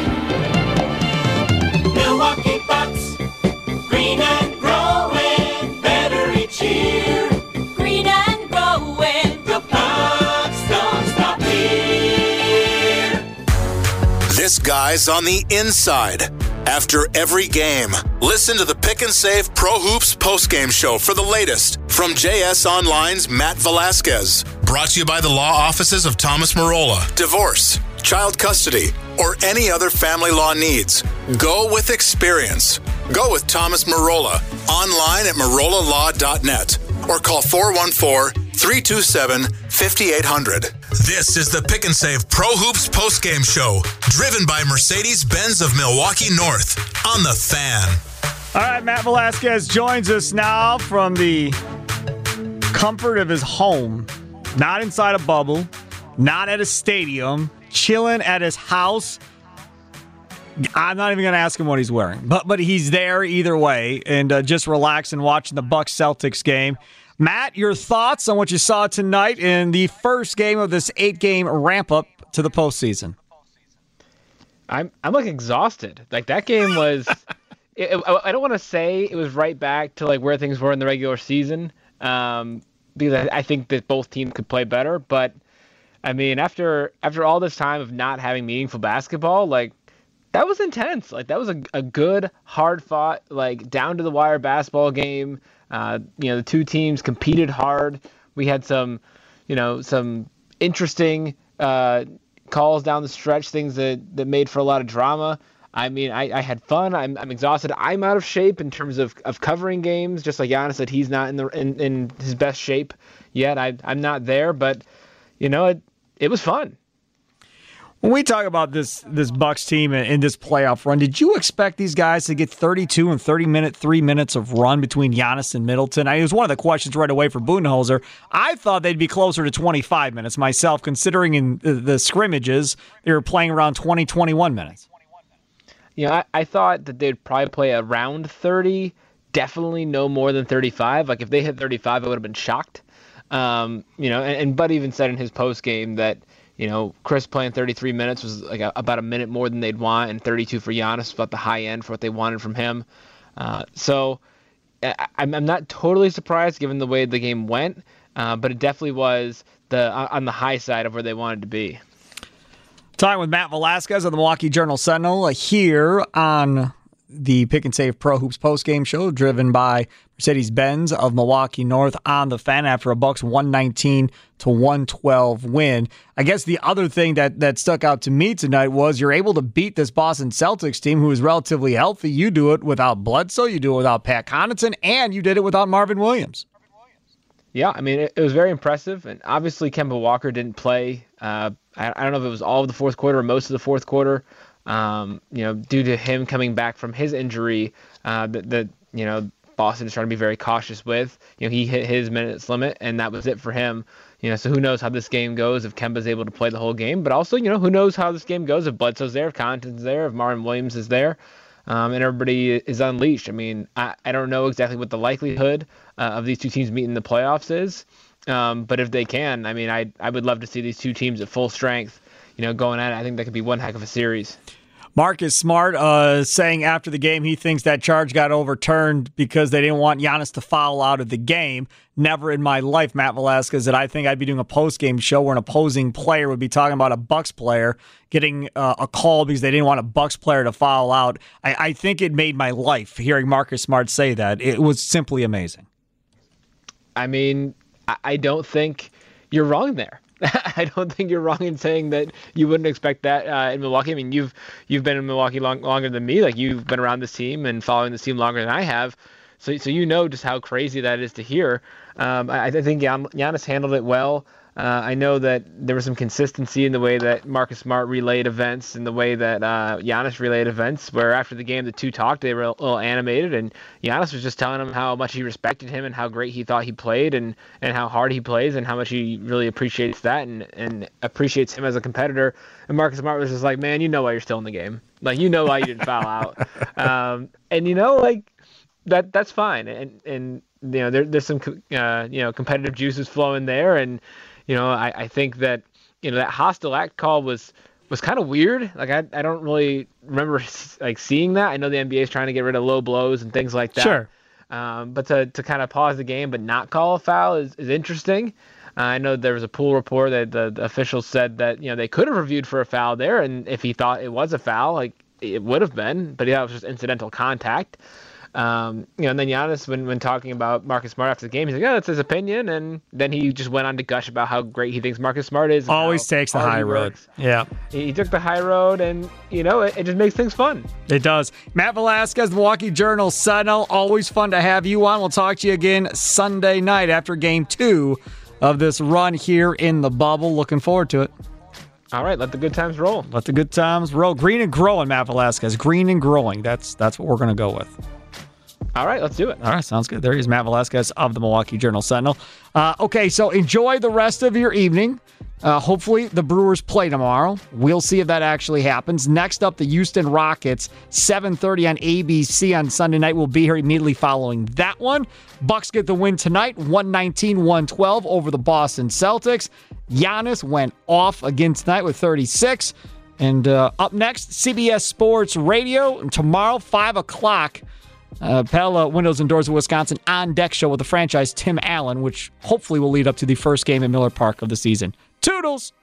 Milwaukee Bucks, green and growing, better each year. Green and growing, the Bucks don't stop here. This guy's on the inside. After every game, listen to the Pick and Save Pro Hoops postgame show for the latest from JS Online's Matt Velasquez. Brought to you by the law offices of Thomas Marola. Divorce, child custody, or any other family law needs. Go with experience. Go with Thomas Marola. Online at marolalaw.net or call 414-327-5800. This is the Pick and Save Pro Hoops postgame show, driven by Mercedes-Benz of Milwaukee North on The Fan. All right, Matt Velasquez joins us now from the comfort of his home, not inside a bubble, not at a stadium, chilling at his house. I'm not even going to ask him what he's wearing, but he's there either way, and just relaxing watching the Bucks-Celtics game. Matt, your thoughts on what you saw tonight in the first game of this 8-game ramp-up to the postseason? I'm like exhausted. Like that game was. I don't want to say it was right back to like where things were in the regular season, because I think that both teams could play better. But I mean, after all this time of not having meaningful basketball, like that was intense. Like that was a good, hard fought, like down to the wire basketball game. The two teams competed hard. We had some interesting calls down the stretch, things that made for a lot of drama. I mean, I had fun. I'm exhausted. I'm out of shape in terms of covering games. Just like Giannis said, he's not in his best shape yet. I'm not there, but it was fun. When we talk about this Bucks team in this playoff run, did you expect these guys to get 32 and 3 minutes of run between Giannis and Middleton? It was one of the questions right away for Budenholzer. I thought they'd be closer to 25 minutes myself, considering in the scrimmages they were playing around 20, 21 minutes. I thought that they'd probably play around 30, definitely no more than 35. Like if they hit 35, I would have been shocked. And Bud even said in his post game that Chris playing 33 minutes was like about a minute more than they'd want, and 32 for Giannis was about the high end for what they wanted from him. So I'm not totally surprised given the way the game went, but it definitely was on the high side of where they wanted to be. Talking with Matt Velasquez of the Milwaukee Journal-Sentinel here on the Pick and Save Pro Hoops postgame show, driven by Mercedes-Benz of Milwaukee North on the Fan after a Bucks 119-112 win. I guess the other thing that stuck out to me tonight was you're able to beat this Boston Celtics team who is relatively healthy. You do it without Bledsoe, you do it without Pat Connaughton, and you did it without Marvin Williams. Yeah, I mean, it was very impressive, and obviously Kemba Walker didn't play. I don't know if it was all of the fourth quarter or most of the fourth quarter. Due to him coming back from his injury, that Boston is trying to be very cautious with. He hit his minutes limit, and that was it for him. So who knows how this game goes if Kemba's able to play the whole game. But also, who knows how this game goes if Bledsoe's there, if Connaughton's there, if Marvin Williams is there, and everybody is unleashed. I mean, I don't know exactly what the likelihood of these two teams meeting in the playoffs is. But if they can, I mean, I would love to see these two teams at full strength, going at it. I think that could be one heck of a series. Marcus Smart saying after the game he thinks that charge got overturned because they didn't want Giannis to foul out of the game. Never in my life, Matt Velasquez, that I think I'd be doing a post-game show where an opposing player would be talking about a Bucks player getting a call because they didn't want a Bucks player to foul out. I think it made my life hearing Marcus Smart say that. It was simply amazing. I mean, I don't think you're wrong there. I don't think you're wrong in saying that you wouldn't expect that in Milwaukee. I mean, you've been in Milwaukee longer than me. Like, you've been around this team and following this team longer than I have. So you know just how crazy that is to hear. I think Giannis handled it well. I know that there was some consistency in the way that Marcus Smart relayed events and the way that Giannis relayed events, where after the game the two talked, they were a little animated, and Giannis was just telling him how much he respected him and how great he thought he played and how hard he plays and how much he really appreciates that and appreciates him as a competitor. And Marcus Smart was just like, man, you know why you're still in the game. Like, you know why you didn't foul out. That's fine. And there's some competitive juices flowing there, and I think that that hostile act call was kind of weird. Like, I don't really remember like seeing that. I know the NBA is trying to get rid of low blows and things like that. Sure. But to kind of pause the game but not call a foul is interesting. I know there was a pool report that the officials said that they could have reviewed for a foul there, and if he thought it was a foul, like it would have been, but that was just incidental contact. And then Giannis, when talking about Marcus Smart after the game, he's like, that's his opinion. And then he just went on to gush about how great he thinks Marcus Smart is. Always takes the high road. Yeah. He took the high road, and, it just makes things fun. It does. Matt Velasquez, Milwaukee Journal-Sentinel, always fun to have you on. We'll talk to you again Sunday night after Game 2 of this run here in the bubble. Looking forward to it. All right, let the good times roll. Let the good times roll. Green and growing, Matt Velasquez. Green and growing. That's what we're going to go with. All right, let's do it. All right, sounds good. There he is, Matt Velasquez of the Milwaukee Journal-Sentinel. Okay, so enjoy the rest of your evening. Hopefully the Brewers play tomorrow. We'll see if that actually happens. Next up, the Houston Rockets, 7:30 on ABC on Sunday night. We'll be here immediately following that one. Bucks get the win tonight, 119-112 over the Boston Celtics. Giannis went off again tonight with 36. And up next, CBS Sports Radio. And tomorrow, 5 o'clock, Pella Windows and Doors of Wisconsin on deck show with the franchise Tim Allen, which hopefully will lead up to the first game at Miller Park of the season. Toodles!